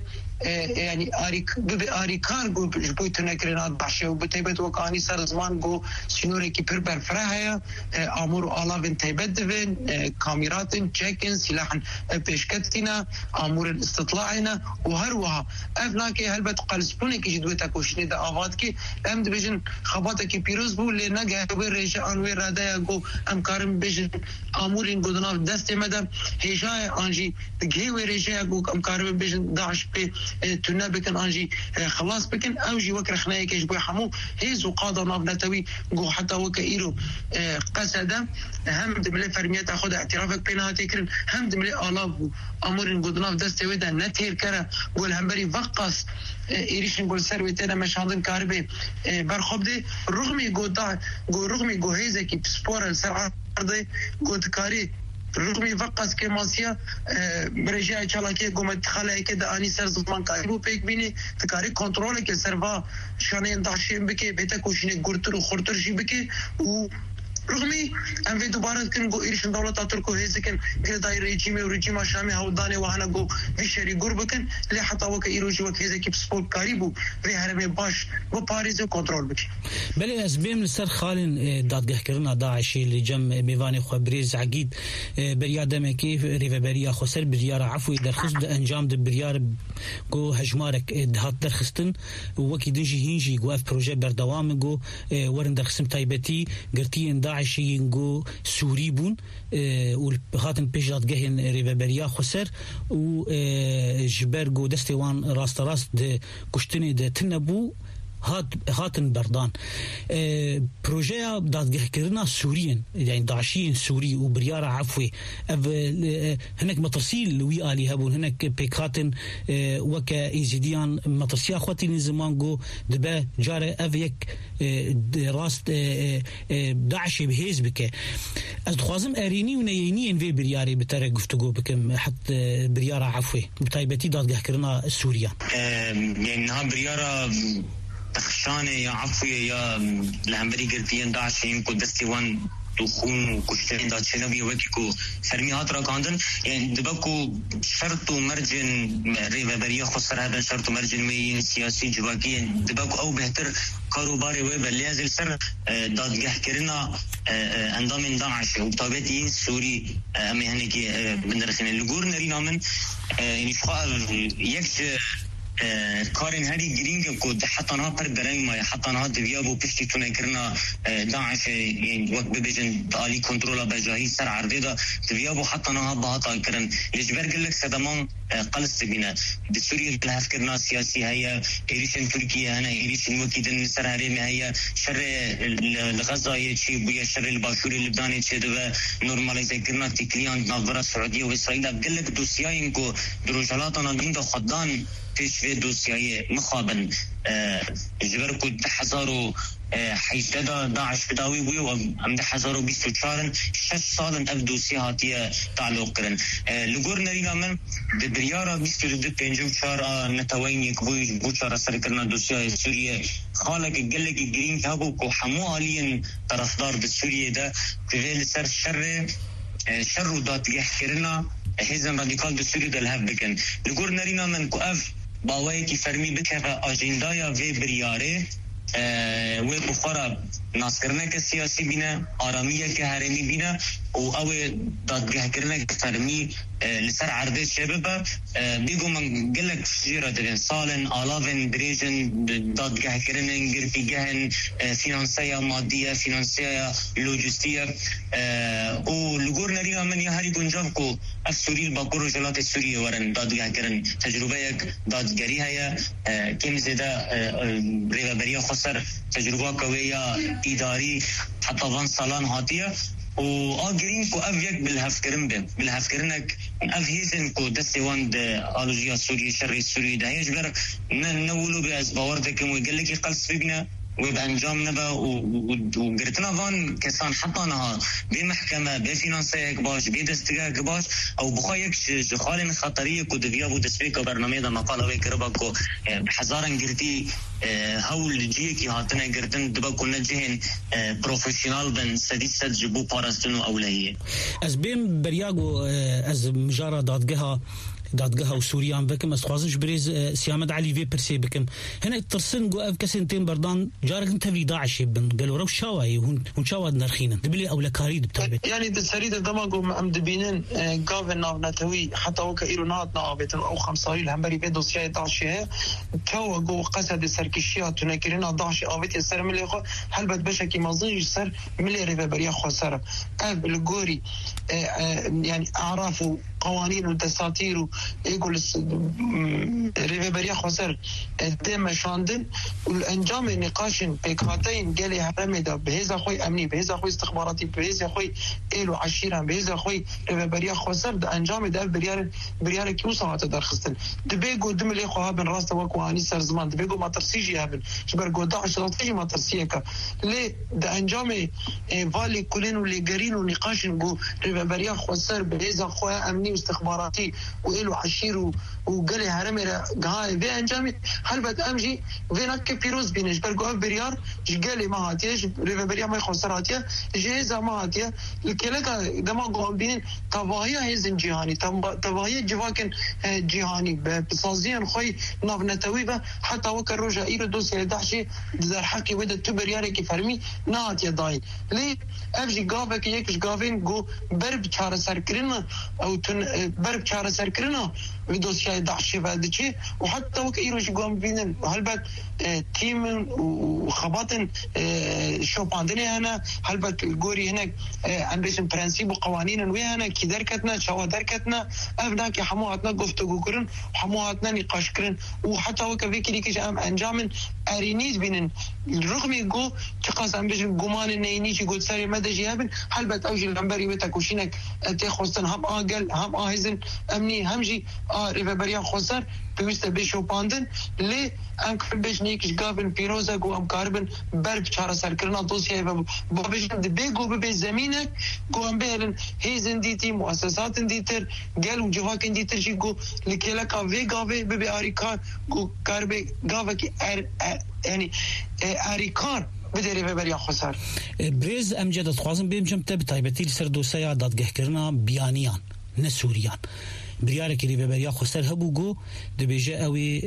يعني آريك ببي آريكار جو بيجبوي تنكرنا بعشة وبتيبت وكاني صار زمان جو سينوري كي بربر فراها أمور وآلاب تيبت دفن كاميرات تشيكن سلاحا بيشكتنا أمور الاستطلاعنا وهروها أفناكي هلبت قلسبونك جدوتك وشني دا آفاتكي أم دبيجن خباتك بيروز بو لنجا ويرجع أن ويرادايا جو أم كارم بيجن أمورين قدنا دست مدى هجاء أنجي تجهي ويرجع جو أم كارم بيجن داعش بي تنا بكن أنجي خلاص بكن أوجي وكر خنايا كيش بو حمو هيزو قادة نابنتوي جو حتى وكايرو قصدا هم دملي فرميات أخذ اعترافك بينها تكرن هم دملي آلاف أمورين قدنا دست ويدا نتهير كرا قول همبري فقص إيريش نقول سرويتنا مش عندن كاربي برخب دي رغمي قو دا قو رغمي قو هيزا كي بسبورة السرعة دي قو تكاري رغمي فقص كماسيا برجاء چالاكي قومت خلاي كده اني سر زمان كاربو بيك بيني تكاري كنترول كي سرفا شانين داشين بكي بيتك وشني غورتر وخورتر شي بكي و رغمي ام في دوباره كن جو ايرش دولة تركو هيزكن كداي ريجيم وريجيم شامي هوداني وهنا جو في شري غربكن اللي حتى وك ايروج وك هيزكي بسبول قريبو في هرمي باش و باريس كنترول بك بل اسبيم لسر خالن دادگه كرنا داعش اللي جم ميواني خبريز عقيد برياده كيف ريفبريا خسر بريار عفوي درخص انجام د بريار جو هجمارك دهات درخستن وكي دنجي هينجي جو اف بروجي بردوام جو ورن درخصم تايبتي قرتين داعشي نجو سوري بون والخاتم بيجات جهن ريفبريا خسر و جبرجو دستوان راست راست د كشتني د تنبو هات هاتن بردان بروجيا دادگه كرنا سوريين يعني داعشيين سوري وبريارة عفوي هناك مترسيل وي آلي هبون هناك بيكاتن وكا إيزيديان مترسيا أخواتي نزمان جو دبا جارة أفيك راست داعشي بهيز بك از دخوازم أريني ونييني في برياري بتاري قفتقو بكم حتى بريارة عفوي بتايبتي دادگه كرنا سوريا يعني ها بريارة تخشانه يا عفوية يا لهمبري قرتين داعشين كو دستيوان دخون وكشتين دا تشنبي وكيكو فرمي هاترا كاندن يعني دبكو شرط ومرجن ريفا بريا خسر هذا شرط ومرجن مين سياسي جواكي دبكو او بهتر كاروباري ويبا لازل سر دادگه كرنا اندام داعش وبطابتين سوري امي هنكي بندرخين اللقور نرينا من يعني فقال يكش کارن هری گرینگ کو حتی نه پر درنگ ما حتی نه دیابو پشتی تونه کرنا داعش وقت ببجن عالی کنترل بجاهی سر عرضه دا دیابو حتی نه باطا کرن لجبر قال لك سدمان قلص بنا بسوريا الهف کرنا سیاسی هيا ایریشن ترکیه هنا ایریشن وکیدن سر هرم هيا شر الغزه چی بو شر الباشور لبنان چه دو نورمالایزه کرنا تکلیان نظر سعودیه و اسرائیل قال لك دوسیاین کو دروجلاتنا دین خدان فيش في دوسياي مخابن جبر كنت حزارو حيشددا داعش بداوي بوي وعمد حزارو بيستو چارن شش سالن اف دوسياتي تعلق كرن لغور نرينا من بريارا بيستو دد پنجو چار نتويني كبوي بو چار سر کرنا دوسياي سوريا خالق قلق گرين كابو كو حمو عاليين طرفدار بسوريا دا كفيل سر شر شر دات يحكرنا هزم راديكال بسوريا دا الهف بكن لغور نرينا من كو اف باوی کی فرمی بکه اجندایا و بریاره و بخارا ناسکرنه که سیاسی بینه، آرامیه که هرمی بینه و او دادگاه کرنه که فرمی لسر عرضه شبه بیگو من قلق فجیره دارین سالن آلاوین دریجن دادگاه کرنه گرفیگهن فینانسیه مادیه فینانسیه لوجستیه و لگور نریا من یا هری گنجاب کو اف سوریل با کرو جلات سوریه ورن دادگاه کرن تجربه یک دادگری هیا کم زیده ریوبریا خسر تجربه کویا اداری حتی وان سالان هاتیه و آگرین کو اف یک بالهفکرن به بالهفکرنک اف هیزن کو دستوان آلوجیا سوریه شر سوریه ده هیچ بر نولو به از باورده که مویگله که قلص بگنه و به انجام نبا و گرتنا وان کسان حتی نها به محکمه به فینانسه یک باش به دستگاه یک باش او بخواه یک جخال خطریه که دویا بود سپیک و برنامه دا مقاله وی کربا که هزاران گرتی هول جیه که هاتنه گرتن دبا کنه جهن پروفیشنال بن سدی سد جبو پارستن و اولیه از بیم بریاگو از مجارة دادگاه دادگاه سوریان بكم اسخوازنش بريز سيامد علي في برسي بكم هنا ترسن جو اف كسنتين بردان جارك انت في داعش بن قالوا رو شاواي هون هون شاواد نرخينا دبلي او لكاريد بتابت يعني السريد دماغو ام دبينن غافن نافنتوي حتى وكايرونات نابت او خمسايل همبري في دوسيه داعش تو جو قصد سركشيات تنكرنا داعش اويت سر ملي خو حلبت بشكي مازيج سر ملي ريفبريا خسر اب الجوري يعني اعرافوا قوانين ودساتير يقول ريفبريا خسر دم شاندن والانجام نقاش بكاتين قالي هرمدا بهذا خوي امني بهذا خوي استخباراتي بهذا خوي الو عشيره بهذا خوي ريفبريا خسر ده انجام ده بريار بريار كيو ساعات درخستن دبيغو دم لي خو هابن راست وكواني سر زمان دبيغو ما ترسيجي هابن شبرغو داعش تيجي ما ترسيكا ليه ده انجام فالي كلين ولي جرين ونقاش جو ريفبريا خسر بهذا خوي امني واستخباراتي وإلو عشير وقالي هرمي هاي في انجامي هل بد امجي فينك بيروز بينش برقوا بريار قالي ما هاتيش ريفبريا ما يخسر هاتيه جهزة ما هاتيه الكلكا دماغو بينين تواهي هيزن جهاني تواهي جواكن جهاني بصازيان خوي نافنتوي حتى وكر رجا ايرو دوسي دحشي دزار حكي ودا تبرياري كي فرمي نهاتيه داين ليه افجي قافك يكش قافين جو برب چار سركرنا او تن برب چار سركرنا دوسي دحشي فادشي وحتى وك ايروش قام بينن هلبت تيم وخباطن شوباندني هنا هلبت جوري هناك عندهم برنسيب وقوانين ويانا كي دركتنا شوا دركتنا ابناك حمواتنا گفتگو كرن حمواتنا نقاش كرن وحتى وك فيكي كيش ام انجام ارينيز بينن رغم يقو تقاس ام بيش گمان نينيش يقول سري مدجي هبن هلبت اوجي العنبري بتاكوشينك تخوستن هم اقل هم اهزن امني همجي اه ريفبريا خسر بيست بيشو باندن لي ام كبش نيكش قابن بيروزا جو ام كاربن برب چارا سركرنا دوسيا بابش دبيغو ببي زمينك جو ام بيرن هيزن ديتي مؤسسات ديتر قالوا جواكن ديتر شي جو لكيلكا في غافي ببي اريكار جو كاربي غافكي يعني اريكار بدري ببريا خسر بريز امجد خوازم بيمجم تب تايبتي لسر دوسيا دادگه کرنا بيانيان نسوريان بريارك اللي ببريا خسر هبو جو دبيجه اوي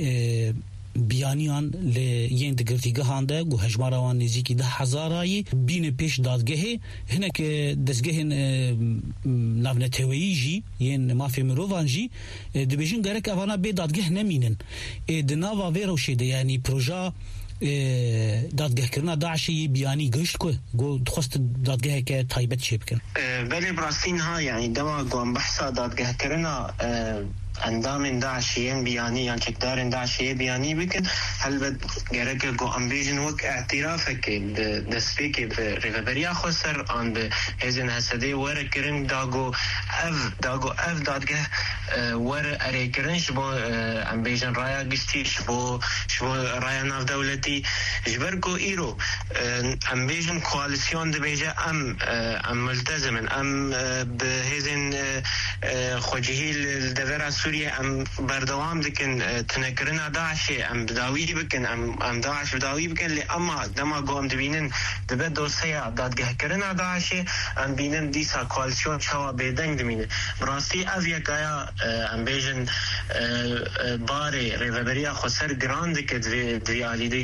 بیانیان لین دگرتی گهانده گو هجماروان نزیکی ده هزارایی بین پیش دادگه هنک دستگه نافنتویی جی ین مافی مروان جی دبیجن گرک اوانا به دادگه نمینن دناوا ویروشیده یعنی پروژه دادگاه کرنا داعشی بیانی گشت کو گو خواست دادگاه که تایبت چه بکن بله براستین ها یعنی دما گوام بحثا دادگاه کرنا اندام داعشيين بياني يعني كدار داعشية بياني بكن هل بد جرك جو امبيجن وك اعترافك دسبيك بريفبريا خسر عن بهزن هسدي ور كرن داغو اف داغو اف دادگه ور اري كرن شبو امبيجن رايا گشتي شبو شبو رايا ناف دولتي جبركو ايرو امبيجن كواليسيون دبيجا ام ام ملتزم ام بهزن خوجهي الدفرة سوريا ام بردوام دكن تنكرنا داعش ام بداوي بكن ام ام داعش بداوي بكن لي اما دما قوم دبينن دبد دوسيا دادگه کرنا داعش ام بينن ديسا كواليسيون شوا بيدنگ دمين براستي افيا كايا ام بيجن باري ريفابريا خسر جراند كد في علي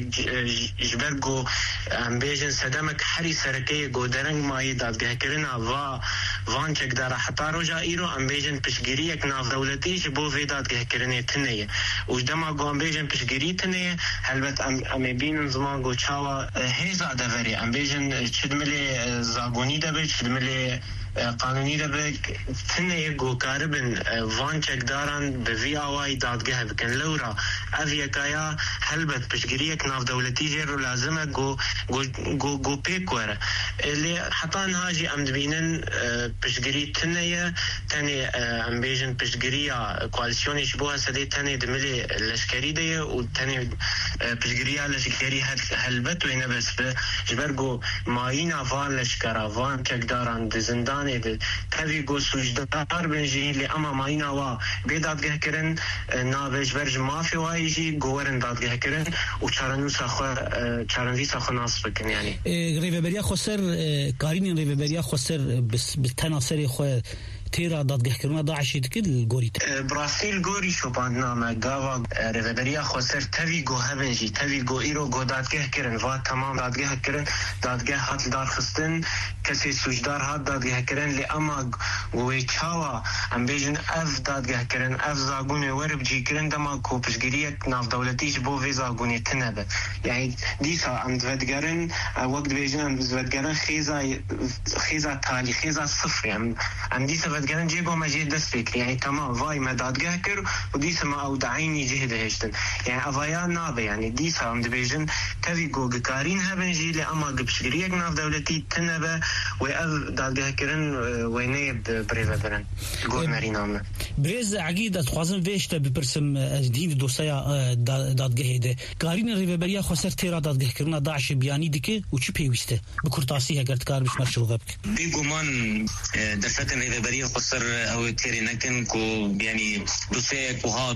جبرجو امبيجن سدمك حري سركي جودرنج ما يداد جهكرنا فا فان چقدر حتى رجع ايرو امبيجن پشگیریک ناف دولتی جبو ویداد گهکرنه تنیه وجدما گو امبيجن پشگیری تنیه هلبت ام ام بین زمان گو چاوا هیزا دفری امبيجن چدملی زاگونی دبی چدملی قانونی دبک تنه گو کاربن وان چقدران به وی آوای دادگه بکن لورا اویکایا هلبت پشگیریک ناف دولتی جرو لازمه گو گو گو گو پیکوره اللي حتى نهاجي ام دبينن پشگیری تنه تنه ام بيجن پشگیریا کواليسيون شبوها سدي تنه دملي لشکری دی و تنه پشگیریا لشکری هلبت وینه بس جبرگو ماينا فان لشکرا وان چقدران زندان تبي جو سجدار بنجي اللي اما ماينا وا بيدادگه کرن ناوج برج مافي وايجي گورن دادگه کرن و چارنوسا خو چارنوسا خو ناس بكن يعني ريفابريا خسر قارين ريفابريا خسر بس بالتناصر خو تيرا دادگه کردن داعش دکل گوریت براسیل گوری شو باندنامه گاوا رهبری خسر توی گو هبنجی توی گو ایرو گو دادگه کردن و تمام دادگه کردن دادگه هات دار خستن کسی سوجدار هات دادگه کردن لی اما گوی چاوا ام بیجن اف دادگه کردن اف زاگونه ورب جی کردن دما کو پشگیریک ناف دولتیش بو وی زاگونه تنبه یعنی دیسا ام دودگرن وقت بیجن ام دودگرن خیزا خیزا تالی خیزا صفر ام ام دیسا گرن جيبو مجيد دستك يعني تمام فاي ما دادگه كر وديس ما او دعيني جهد هشتن يعني افايا نابه يعني ديس هم دبيجن تفي جو قارين هبنجي لأما قبشريك ناف دولتي تنبه ويأذ دادگه كرن وينيب بريفا برن قول مرينامنا بريز عقيدة تخوازن فيشتا ببرسم دين دوسايا دادگه ده قارين ريفابريا خسر تيرا دادگه كرنا داعش بياني دكه وچي پيوسته بكرتاسي هكرت كار بش مشروغه بك بيگومان دفتن ريفابريا خسر او تيري نكن كو يعني دوسيه كوها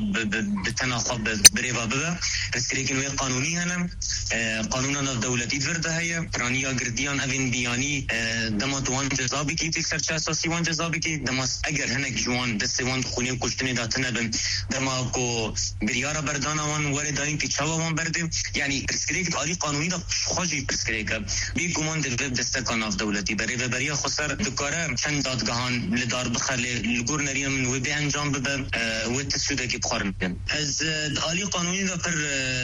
بتناقض بريفا بدا بس لكن وي قانوني هنا قانوننا الدولتي فرده هي برانيا گرديان اوين بياني دما توان جزابي كي تكسر اساسي وان جزابي كي دما اگر هنك جوان دس وان خوني كشتني داتنا بن دما كو بريارا بردانا وان ورداين كي چاوا وان برده يعني برسكريك علي قانوني دا خوجي برسكريك بي گومان دل دستكان اف دولتي بريفا بريا خسر دكاره چند دادگاهان لدار بخله الجور نريم من وبي انجام بب وتسوده كي بخار مكان از علي قانوني دا پر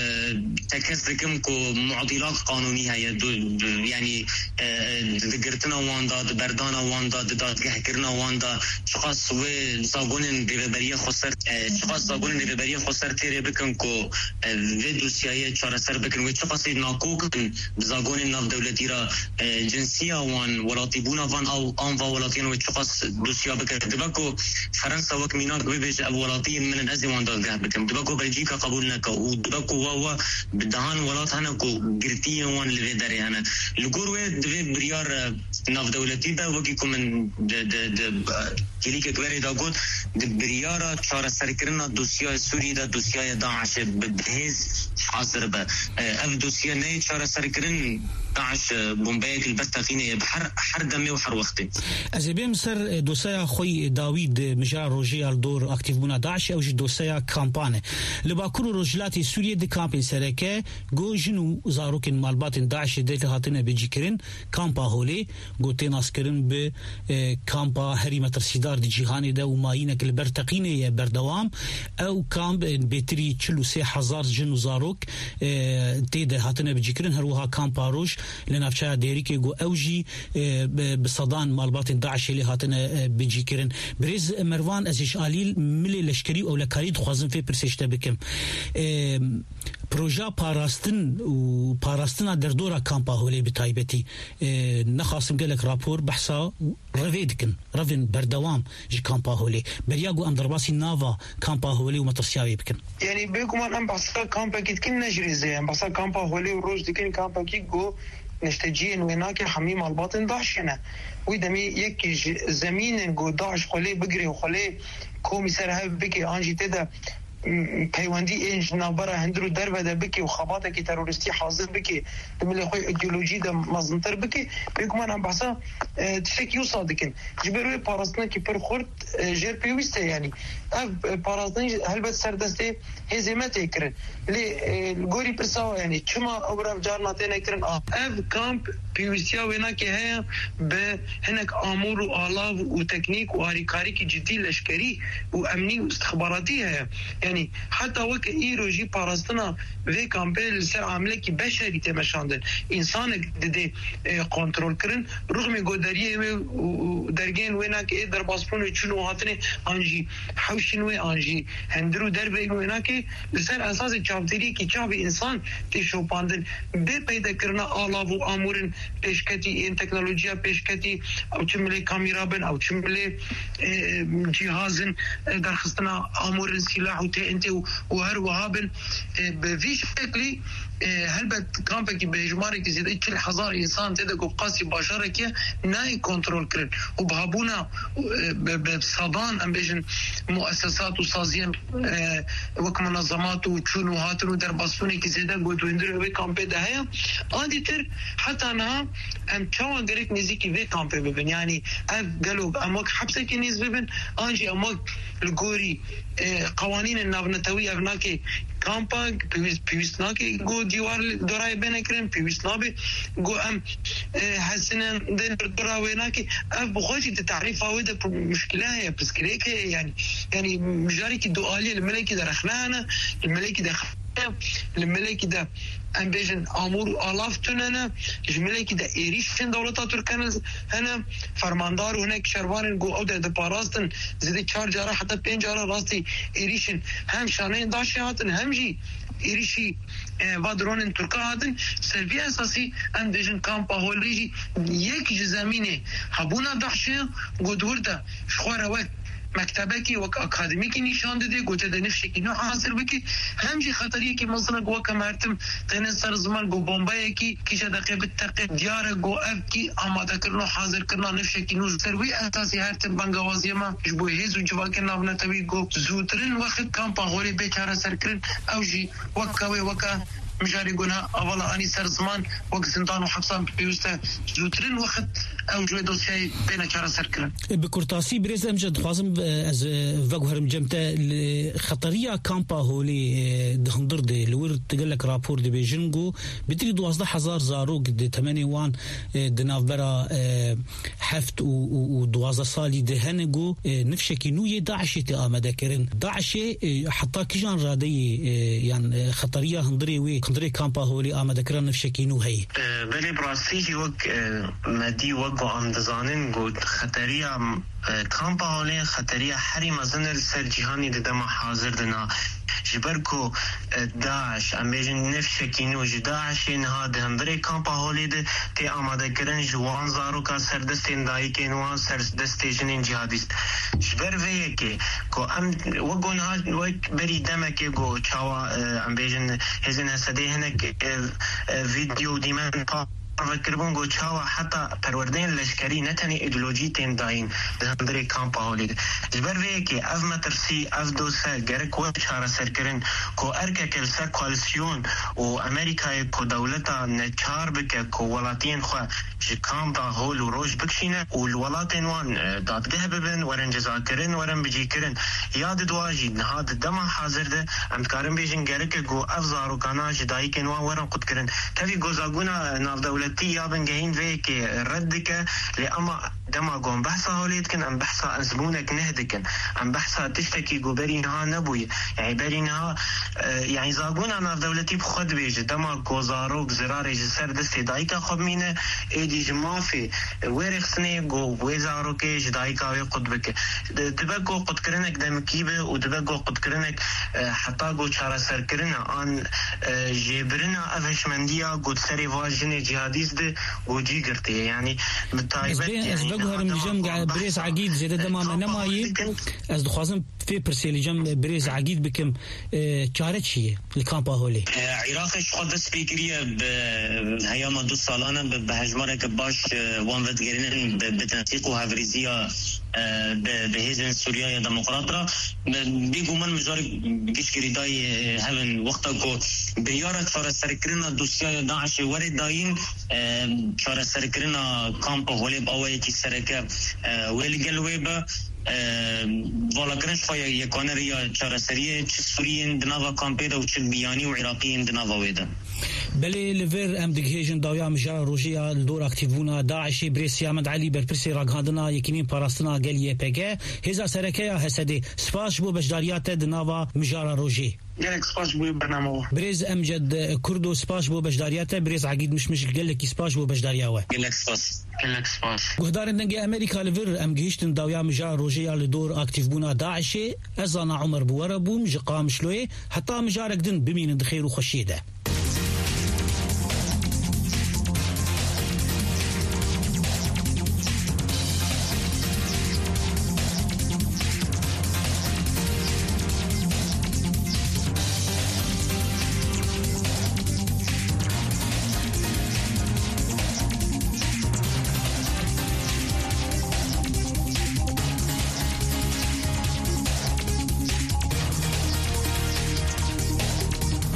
تكس بكم كو معضلات قانونيه هي يعني ذكرتنا وان داد بردانا وان داد دادگه كرنا وان دا شخص و زاگون رهبری خسر شخص زاگون رهبری خسر تيري بكم كو فيديو سيايه چاره سر بكن و شخص ناكوك زاگون ناف دولتي را جنسيه وان ولاتيبونا وان او ان ولاتين و شخص دوسيا بكن دبكو فرنسا وك ميناك بيج الولاتين من الازوان دادگه بكم دبكو بلجيكا قبولنا كو دبكو واوا بدهان ولات هنا كو غرتي وان لفيدري هنا الجوروي دبي بريار ناف دولتي دا وكيكم من د د كليك كبير دا قلت بريارة شارع سركرنا دوسيا سوري دا دوسيا داعش بدهز حاضر با اف دوسيا ناي شارع سركرن داعش بومبايك البستاقيني بحر حر دمي وحر وقتي ازبي مصر دوسيا خوي داويد مجا روجي الدور اكتيف بونا داعش او دوسيا كامبانه لباكرو روجلاتي سوريا دي كامبين سركه جو جنو زاروكن مالبات داعش ديت هاتنا بيجيكرن كامبا هولي گوتين اسكرن ب كامبا هريمتر سيدار دي جهاني دا وماينك البرتقيني بردوام او كامب بيتري تشلو سي حزار جنو زاروك تيد هاتنا بيجيكرن هروها كامبا روج لنافشا ديريكي جو اوجي بصدان مالبات داعش اللي هاتنا بيجيكرن بريز مروان ازيش عليل ملي لشكري او لكاري دخوازن في برسيشتا بكم پروژه پاراستن و پاراستنا در دورا کامپا هولی بتایبتی نخواستم گلک راپور بحثا رویدکن روین بردوام جی کامپا هولی بریاگو ام درباسی ناوا کامپا هولی و مترسیاوی بکن يعني بيكم أنا بحصل كامبا كي تكين نجري زي أنا بحصل كامبا هولي وروج تكين كامبا كي جو نشتجين ويناك حميم على الباطن داعشنا ويدمي يكي زمين جو داعش خليه بجري وخليه كومي سرها بكي أنجي تدا پیوندی اینج نابرا هندرو در بده بکی و خباته که تروریستی حاضر بکی دملی خوی ایدئولوژی ده مزنتر بکی بگو من هم بحثا تشکیو صادقین جبروی پاراستنا که پر خورد جر پیوسته یعنی اف پاراستنا هلبت سردسته هزیمت کرن لی گوری پرسا یعنی چما اوبرا جار ناته نکرن اف کامپ پیوستیا وینا که هیا به هنک آمور و آلاو و تکنیک و هاریکاری که جدی لشکری و امنی و استخباراتی هیا یعنی حتی وقت ای روژی پاراستنا وی کامپیل سر عامله که بشری تمشاندن انسان دیده کنترول کرن رغم گودریه و درگین وینا که در باسپون چونو هاتنه آنجی حوشنوی آنجی هندرو در بی وینا که لسر اساس چاپتری که چاپ انسان تشوپاندن به پیدا کرنا آلاو و آمورن پیشکتی این تکنولوژیا پیشکتی او چمله کامیرا بن او چمله جهازن درخستنا آمورن سلاح و تینت و هر وهابن به وی شکلی هلبت کامپکی به اجماعی که زیده چل هزار انسان تیده که قاسی باشاره که نای کنترول کرن و بهابونا به صدان ام بیشن مؤسسات و سازین وک منظمات و چون و هاتن و در باسپونی که زیده گوید و اندره وی کامپی ده هیا آدی تر حتی نه ام چوان گریک نیزی که وی کامپی ببین یعنی اف گلو اموک حبسه که نیز ببین آنجی اموک لگوری قوانین نونتوی افنا که کامپا پیوستنا که گو دیوار دورای بینه کرن پیوستنا به گو ام حسنن دن دورای که اف بخوشی تعریف آویده مشکله هیا پسکره که یعنی یعنی مجاری که دوالی الملکی در اخنانه الملکی در الملکی در ام بیشن آمور و آلاف توننه الملکی در ایریشن دولتا ترکن هنه فرماندار و هنه کشروان گو او در دپاراستن زیده چار جاره حتی پین جاره راستی ایریشن هم شانه داشته هاتن هم جی ایریشی و درون ترکا هاتن سروی اساسی ام بیشن کامپا هولیجی یک زمینه هبونا دحشه گو دور ده شخوار وقت مکتبه کی و اکادمی کی نشان داده گوته د نفس کی نو حاصل بکی همجی خطریه کی مثلا گو کمرتم تن سر زمان گو بمبای کی کی دقیقه بالتقی دیار گو اب کی آماده کردن حاضر کردن نفس کی نو سروی اساسی هر تن بنگوازی ما جبو هیز و جواک ناونه توی گو زودترین وقت کامپا غوری بیچاره سر کرن او جی وکاوی وکا مجاري قلنا أولا أني سر زمان وقت زندان وحبسان بيوسته زوترين وقت أو جوي دوسي بين كارا سركرن بكرتاسي بريز أمجد خازم از وجهرم جمتا خطرية كامبا هولي دخندر دي لور تقلك رابور دي بيجنجو بتري دوازده هزار زاروق دي تماني وان دناف برا حفت ودوازده سالي دي هنجو نفشكي نوية داعشي تآمده كرن داعشي حتى كجان رادي يعني خطرية هندري وي كندري كامبا هولي آمده كرن نفشكي نو هي بلي براسيجي وك مدي وقو عمدزانين قد خطرية كامبا هولي خطرية حري مزن السر جهاني دما حاضر دنا جبركو داعش اميجن نفشكي نو داعش انها دهندري كامبا هولي ده تي آمده كرن جوان زارو كا سردستين داي كينوان سردستيجنين جهاديست جبر ويكي كو ام وقو نها وك بري دمكي قو چاوا اميجن هزن هسده هنك فيديو ديمان با فکربون گو چاوا حتی پروردین لشکری نتنی ایدئولوژی تیم داین دهندری کامپا هولید جبر وی که از مترسی از دوسه گرک و چاره سرکرین کو ارکه کل سر کوالسیون و امریکای کو دولتا نچار بکه کو ولاتین خو کامپا هول و روش بکشینه و الولاتین وان دادگه ببن ورن جزا کرن ورن بجی کرن یاد دواجی نهاد دما حاضر ده امکارن بیجن گرک گو افزارو کانا جدایی کنوان ورن قد کرن تفی گوزاگونا ناف دولتی یابن گهین وی که ردکه لأما دما قوم بحثا هوليت كن ام بحثا انزبونك نهدكن ام بحثا تشتكي قو برينها نبوي يعني برينها يعني زاقونا انا في دولتي بخد بيج دما قو زاروك زراري جسر دستي دايكا خبمينة ايدي جمافي ويرخ سني قو ويزاروكي جدايكا ويقود بك تبقو قد كرنك دمكيبه ودبقو قد كرنك حتى قو چارة سر كرنا ان جيبرنا افش منديا قو تسري واجني جهاد اغاديس ده وجي قرتي يعني بالتايبت يعني از بقهر مجم قاعد بريز عقيد زي دما نماي از دخوازم في برسيلي جم بريز عقيد بكم تشارتشي الكامبا هولي عراق خود سبيكريه بهيام دو سالانه بهجمارك باش وان ودگرين بتنسيق وهافريزيا بهزن سوريا ديمقراطرا بيجو من مجاري بيش كريداي هبن وقتا كو بيارك فار سركرنا دوسيا داعش ورد داين فار سركرنا كامب هولي باوي كي سركه ويل قلويبه والا كرنش فايا يكونريا چارسريه چ سوريين دناوا كامبيدا وچ بياني وعراقيين دناوا ويدا بلي ليفر ام دغهيجن داويا مجار روجيا الدور اكتيفونا داعش بريسيا مد علي بربرسي راغاندنا يكنين باراستنا قال يبيغا هزا سركيا هسدي سباش بو بجداريات دناوا مجار روجي جالك سباش بو برنامج بريز امجد كردو سباش بو بجداريات بريز عقيد مش مش قال لك سباش بو بجدارياوا قال لك سباش قال لك سباش قدار دنگي امريكا ليفر ام جيشتن داويا مجار روجيا لدور اكتيف بونا داعش ازانا عمر بوربو مجقام شلوي حتى مجارك دن بمين دخير وخشيده